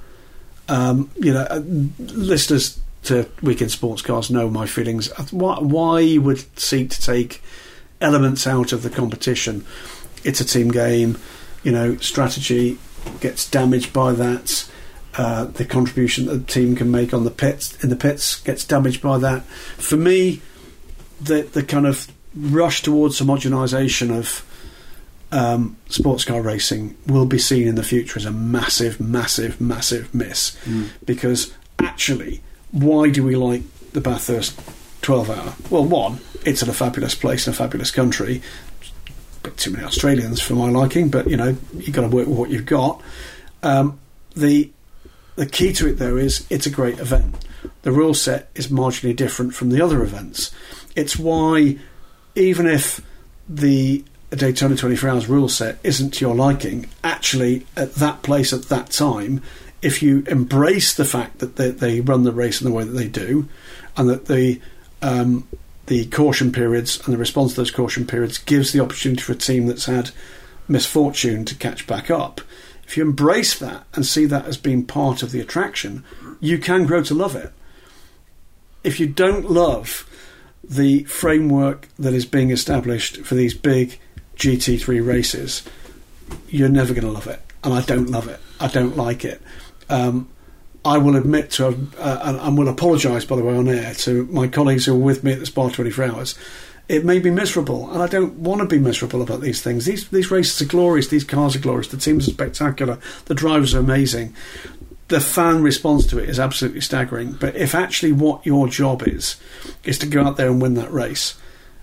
Listeners to Weekend Sports Cars know my feelings. Why you would seek to take elements out of the competition? It's a team game. Strategy gets damaged by that. The contribution that the team can make in the pits gets damaged by that. For me, the kind of rush towards homogenisation of sports car racing will be seen in the future as a massive, massive, massive miss. Because actually, why do we like the Bathurst 12-hour? Well, one, it's in a fabulous place in a fabulous country. A bit too many Australians for my liking, but you've got to work with what you've got. The key to it, though, is it's a great event. The rule set is marginally different from the other events. It's why, even if the Daytona 24 Hours rule set isn't to your liking, actually at that place at that time, if you embrace the fact that they run the race in the way that they do, and that the caution periods and the response to those caution periods gives the opportunity for a team that's had misfortune to catch back up, if you embrace that and see that as being part of the attraction, you can grow to love it. If you don't love the framework that is being established for these big GT3 races, you're never going to love it. And I don't love it. I don't like it. I will admit to, and will apologise, by the way, on air to my colleagues who were with me at the Spa 24 Hours. It made me miserable, and I don't want to be miserable about these things. These races are glorious. These cars are glorious. The teams are spectacular. The drivers are amazing. The fan response to it is absolutely staggering. But if actually what your job is to go out there and win that race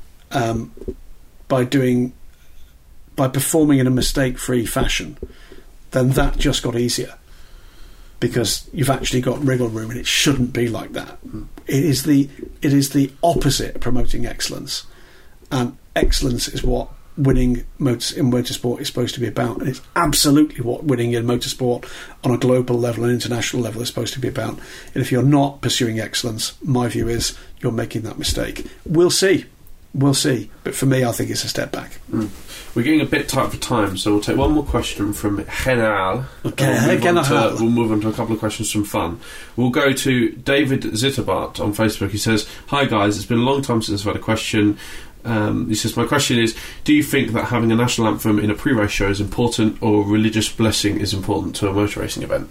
by performing in a mistake-free fashion, then that just got easier. Because you've actually got wriggle room, and it shouldn't be like that. It is the opposite of promoting excellence, and excellence is what winning in motorsport is supposed to be about, and it's absolutely what winning in motorsport on a global level and international level is supposed to be about. And if you're not pursuing excellence, my view is you're making that mistake. We'll see, but for me, I think it's a step back. We're getting a bit tight for time, so we'll take one more question from General. Okay, we'll move on to a couple of questions from Fun. We'll go to David Zitterbart on Facebook. He says, "Hi guys, it's been a long time since I've had a question." He says, "My question is, do you think that having a national anthem in a pre-race show is important, or religious blessing is important to a motor racing event?"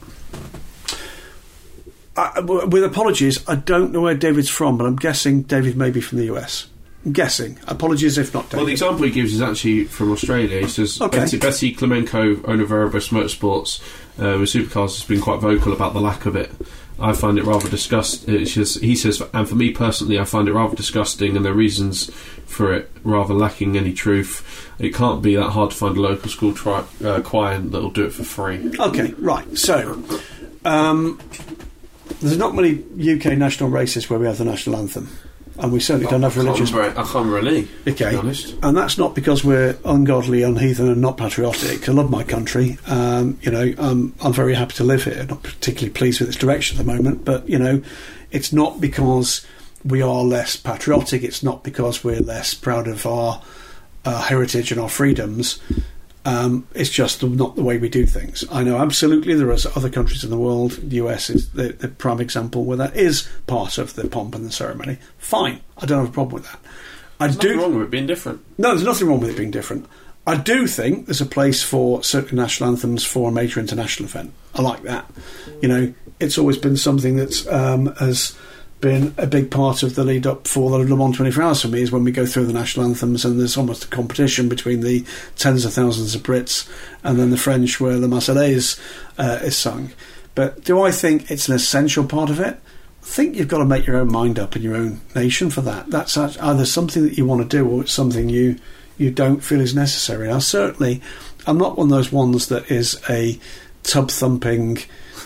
With apologies, I don't know where David's from, but I'm guessing David may be from the US. I'm guessing. Apologies if not, David. Well, the example he gives is actually from Australia. He says, Betty Klemenko, owner of Erebus Motorsports with Supercars, has been quite vocal about the lack of it. I find it rather disgusting. He says, and for me personally, I find it rather disgusting, and the reasons for it rather lacking any truth. It can't be that hard to find a local school choir that'll do it for free. Okay, right. So, there's not many UK national races where we have the national anthem. and we certainly don't have religious. I can't really. Okay, to be honest. And that's not because we're ungodly, unheathen, and not patriotic. I love my country. I'm very happy to live here. Not particularly pleased with its direction at the moment, but it's not because we are less patriotic. It's not because we're less proud of our heritage and our freedoms. It's just not the way we do things. I know absolutely there are other countries in the world. The US is the prime example where that is part of the pomp and the ceremony. Fine, I don't have a problem with that. There's nothing wrong with it being different. No, there's nothing wrong with it being different. I do think there's a place for certain national anthems for a major international event. I like that. It's always been something that's has been a big part of the lead up for the Le Mans 24 Hours for me, is when we go through the national anthems and there's almost a competition between the tens of thousands of Brits and then the French where the Marseillaise is sung. But do I think it's an essential part of it? I think you've got to make your own mind up in your own nation for that. That's either something that you want to do or it's something you don't feel is necessary. I'm not one of those ones that is a tub thumping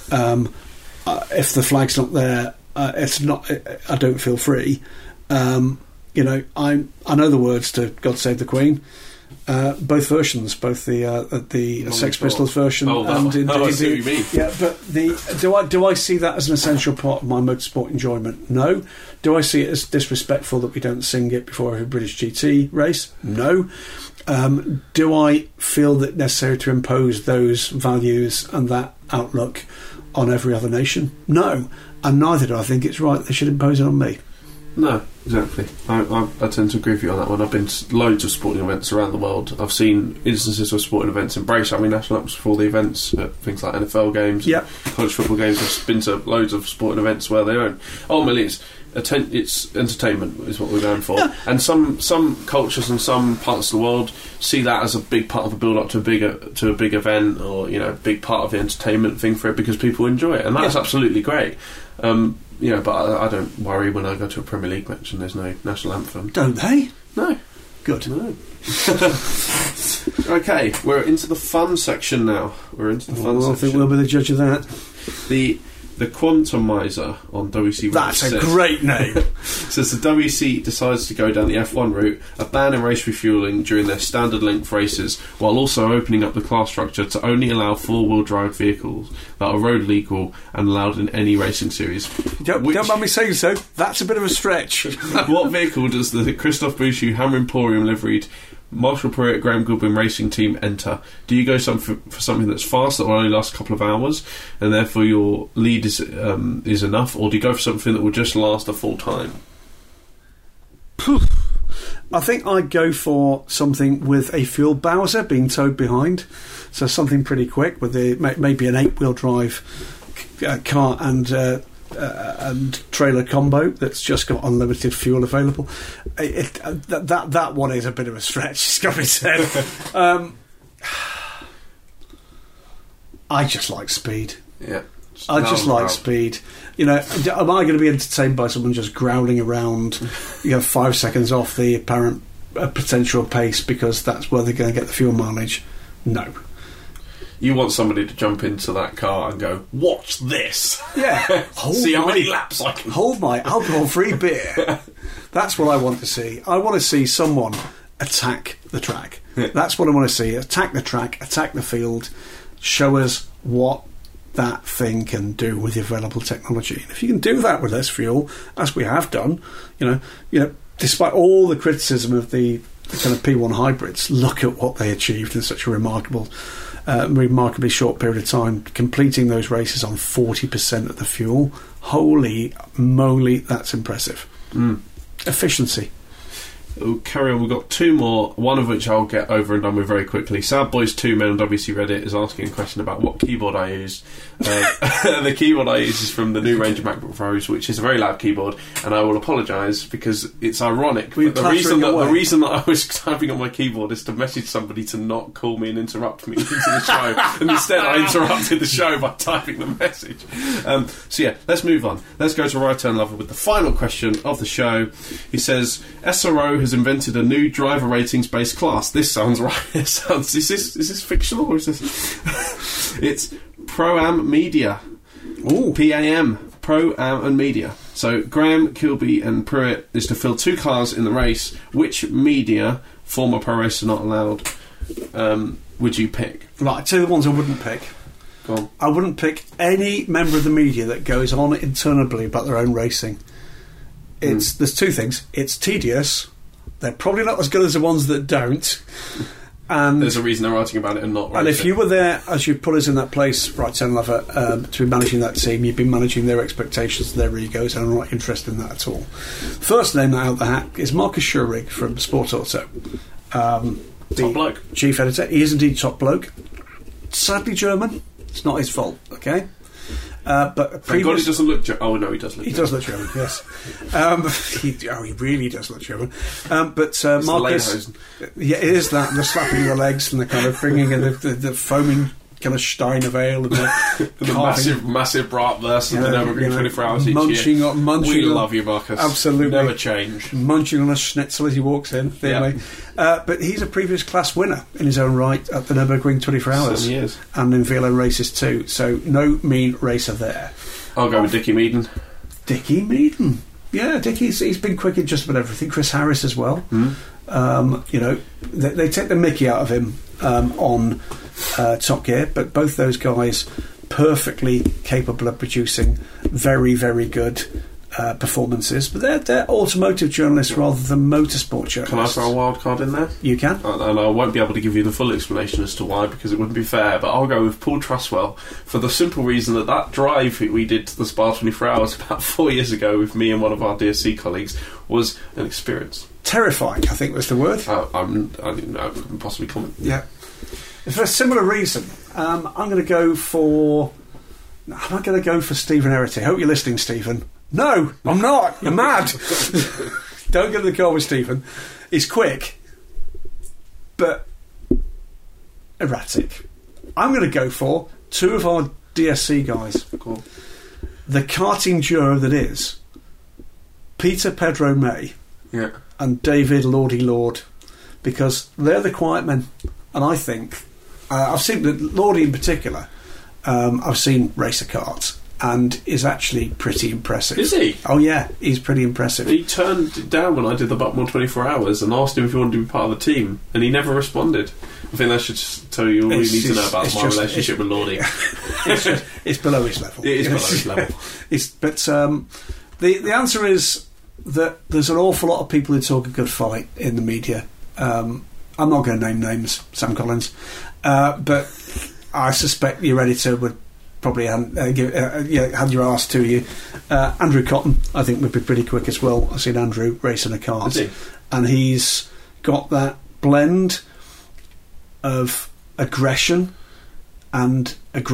if the flag's not there, it's not. I don't feel free. I know the words to "God Save the Queen." Both versions, both the Sex Pistols version and indeed I see what you mean. Yeah, but do I see that as an essential part of my motorsport enjoyment? No. Do I see it as disrespectful that we don't sing it before every British GT race? No. Do I feel that necessary to impose those values and that outlook on every other nation? No. And neither do I think it's right they should impose it on me. No, exactly. I tend to agree with you on that one. I've been to loads of sporting events around the world. I've seen instances of sporting events embrace having national anthems for the events, things like NFL games, college football games. I've been to loads of sporting events where they don't. Ultimately, it's entertainment is what we're going for. Yeah. And some cultures and some parts of the world see that as a big part of the build-up to a big event, or a big part of the entertainment thing for it because people enjoy it, and that's absolutely great. But I don't worry when I go to a Premier League match and there's no national anthem. Don't they? No. Good. No. Okay, we're into the fun section now. I think we'll be the judge of that. The Quantumizer on WC. That's a great name. Says the WC decides to go down the F1 route, a ban in race refuelling during their standard length races, while also opening up the class structure to only allow four-wheel drive vehicles that are road legal and allowed in any racing series. Don't mind me saying so. That's a bit of a stretch. What vehicle does the Christoph Bouchou Hammer Emporium liveried Marshall Perret Graham Goodwin racing team enter? Do you go for something that's fast that will only last a couple of hours and therefore your lead is enough, or do you go for something that will just last a full time? I think I'd go for something with a fuel bowser being towed behind, so something pretty quick with maybe an 8-wheel drive car and trailer combo that's just got unlimited fuel available. That one is a bit of a stretch, it's got to be said. I just like speed. Yeah. I just like speed. Am I going to be entertained by someone just growling around 5 seconds off the apparent potential pace because that's where they're going to get the fuel mileage? No. You want somebody to jump into that car and go, watch this! Yeah. See how many laps I can... Hold my alcohol-free beer. That's what I want to see. I want to see someone attack the track. That's what I want to see. Attack the track, attack the field, show us what that thing can do with the available technology. And if you can do that with less fuel, as we have done, despite all the criticism of the kind of P1 hybrids, look at what they achieved in such a remarkably short period of time, completing those races on 40% of the fuel. Holy moly, that's impressive. Efficiency. We'll carry on. We've got two more, one of which I'll get over and done with very quickly. Sad Boys 2 Men on WC Reddit is asking a question about what keyboard I use. The keyboard I use is from the new range of MacBook Pros, which is a very loud keyboard, and I will apologise because it's ironic. But the reason that I was typing on my keyboard is to message somebody to not call me and interrupt me into the show, and instead I interrupted the show by typing the message. Let's move on. Let's go to Right Turn Lover with the final question of the show. He says, SRO has invented a new driver ratings-based class. This sounds right. Is this fictional or is this? It's Pro-Am Media. Ooh. PAM. Pro-Am and Media. So Graham, Kilby and Pruitt is to fill 2 cars in the race. Which media, former pro racer not allowed, would you pick? Right, two of the ones I wouldn't pick. Go on. I wouldn't pick any member of the media that goes on internally about their own racing. There's two things. It's tedious. They're probably not as good as the ones that don't. And there's a reason they're writing about it and not racing. And if you were there, as you put us in that place, right, Ten Lover, to be managing that team, you've been managing their expectations, their egos, and I'm not interested in that at all. First name out of the hat is Marcus Schurig from Sport Auto. Top bloke. Chief editor. He is indeed top bloke. Sadly German. It's not his fault, okay? But thank God he doesn't look German. Oh, no, he does look German. He does look German, yes. He really does look German. But Marcus... Yeah, it is that, the slapping the legs and the kind of bringing in the foaming kind of Steiner ale and the massive bratwurst and the Nürburgring 24 hours each year. We love you, Marcus. Absolutely. Never change. Munching on a schnitzel as he walks in. But he's a previous class winner in his own right at the Nürburgring 24 hours. 7 years. And in Velo races too. So no mean racer there. I'll go with Dickie Meaden. Dickie Meaden. Yeah, he's been quick in just about everything. Chris Harris as well. They take the mickey out of him on Top Gear, but both those guys perfectly capable of producing very, very good performances. But they're automotive journalists rather than motorsport journalists. Can I throw a wild card in there? You can. And I won't be able to give you the full explanation as to why, because it wouldn't be fair, but I'll go with Paul Truswell for the simple reason that drive we did to the Spa 24 Hours about 4 years ago with me and one of our DSC colleagues was an experience. Terrifying, I think was the word. I didn't know, I couldn't possibly comment. Yeah. For a similar reason, I'm going to go for Stephen Herity. Hope you're listening, Stephen. No, I'm not. You're mad. Don't get in the car with Stephen. He's quick, but erratic. I'm going to go for two of our DSC guys. Cool. The karting duo that is Peter Pedro May and David Lordy Lord, because they're the quiet men. And I think I've seen Lordy in particular. I've seen racer karts and is actually pretty impressive. Is he? Oh yeah, he's pretty impressive. He turned it down when I did the Buckmore 24 Hours and asked him if he wanted to be part of the team, and he never responded. I think that should just tell you all you need to know about my relationship with Lordy. It's below his level. It is below his level. The answer is that there's an awful lot of people who talk a good fight in the media. I'm not going to name names, Sam Collins, but I suspect your editor would probably hand your arse to you. Andrew Cotton, I think, would be pretty quick as well. I've seen Andrew racing a kart. Is he? And he's got that blend of aggression that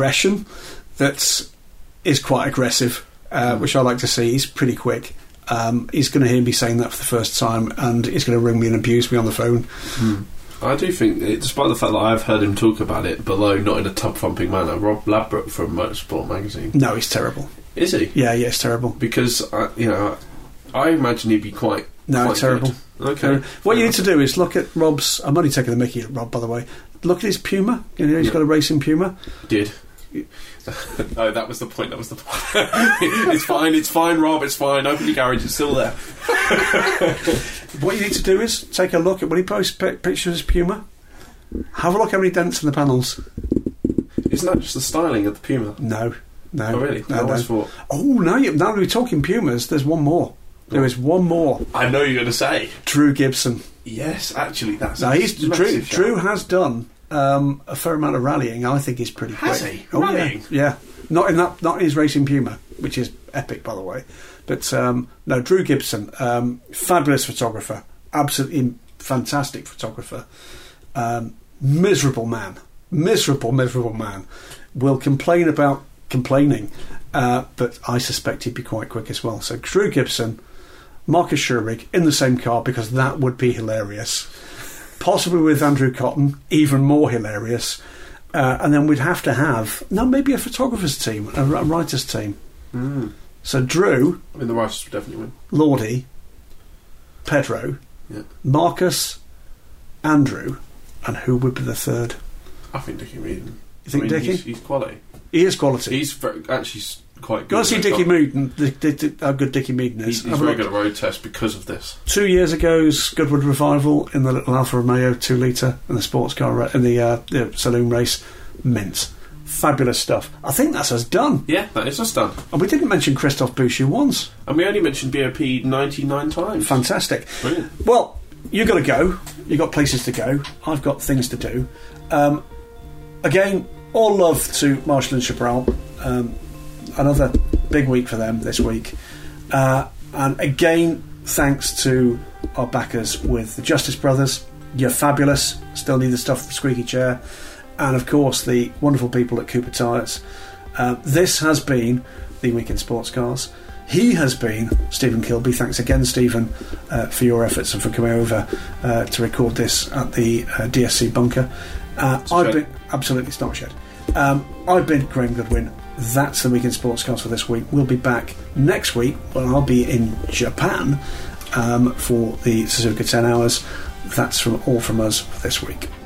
is quite aggressive, which I like to see. He's pretty quick. He's going to hear me saying that for the first time, and he's going to ring me and abuse me on the phone. I do think, despite the fact that I've heard him talk about it, although not in a tub-thumping manner, Rob Ladbroke from Motorsport magazine. No, he's terrible. Is he? Yeah, it's terrible. Because, I imagine he'd be quite terrible. Good. Okay. What you need to do is look at Rob's... I'm only taking the mickey at Rob, by the way. Look at his Puma. He's got a racing Puma. Did. No, that was the point. It's fine, Rob, it's fine. Open your garage, it's still there. What you need to do is take a look at when he posts pictures of his Puma. Have a look how many dents in the panels. Isn't that just the styling of the Puma? No. Oh, really? No. Oh, now that we're talking Pumas, there's one more. There is one more. I know you're going to say Drew Gibson. Yes, actually, that's Drew has done a fair amount of rallying. I think he's pretty quick. Has he? Oh, rallying? Yeah. Not in his racing Puma, which is epic, by the way. But no, Drew Gibson, fabulous photographer, absolutely fantastic photographer. Miserable man, will complain about complaining, but I suspect he'd be quite quick as well. So Drew Gibson, Marcus Schurig in the same car, because that would be hilarious. Possibly with Andrew Cotton, even more hilarious. And then we'd have to have maybe a photographer's team, a writer's team. So Drew, the writers would definitely win. Lordy, Pedro, Marcus, Andrew, and who would be the third? I think Dickie Meaden. You think Dickie? He's quality. He is quality. He's actually quite good. Got to see Dickie Meaden, how good Dickie Meaden is. He's very good at road tests because of this. 2 years ago's Goodwood Revival in the little Alfa Romeo 2 litre in the sports car in the saloon race. Mint. Fabulous stuff. I think that's us done. Yeah, that is us done. And we didn't mention Christophe Boucher once. And we only mentioned BOP 99 times. Fantastic. Brilliant. Well, you've got to go. You've got places to go. I've got things to do. Again, all love to Marshall and Chaparral. Another big week for them this week. And again, thanks to our backers with the Justice Brothers. You're fabulous. Still need the stuff for the squeaky chair. And of course the wonderful people at Cooper Tyres. This has been the Week in Sports Cars. He has been Stephen Kilby. Thanks again, Stephen, for your efforts and for coming over to record this at the DSC bunker. I've been absolutely it's not a shed. I've been Graham Goodwin. That's the Week in Sports Cars for this week. We'll be back next week when I'll be in Japan for the Suzuka 10 Hours. That's all from us for this week.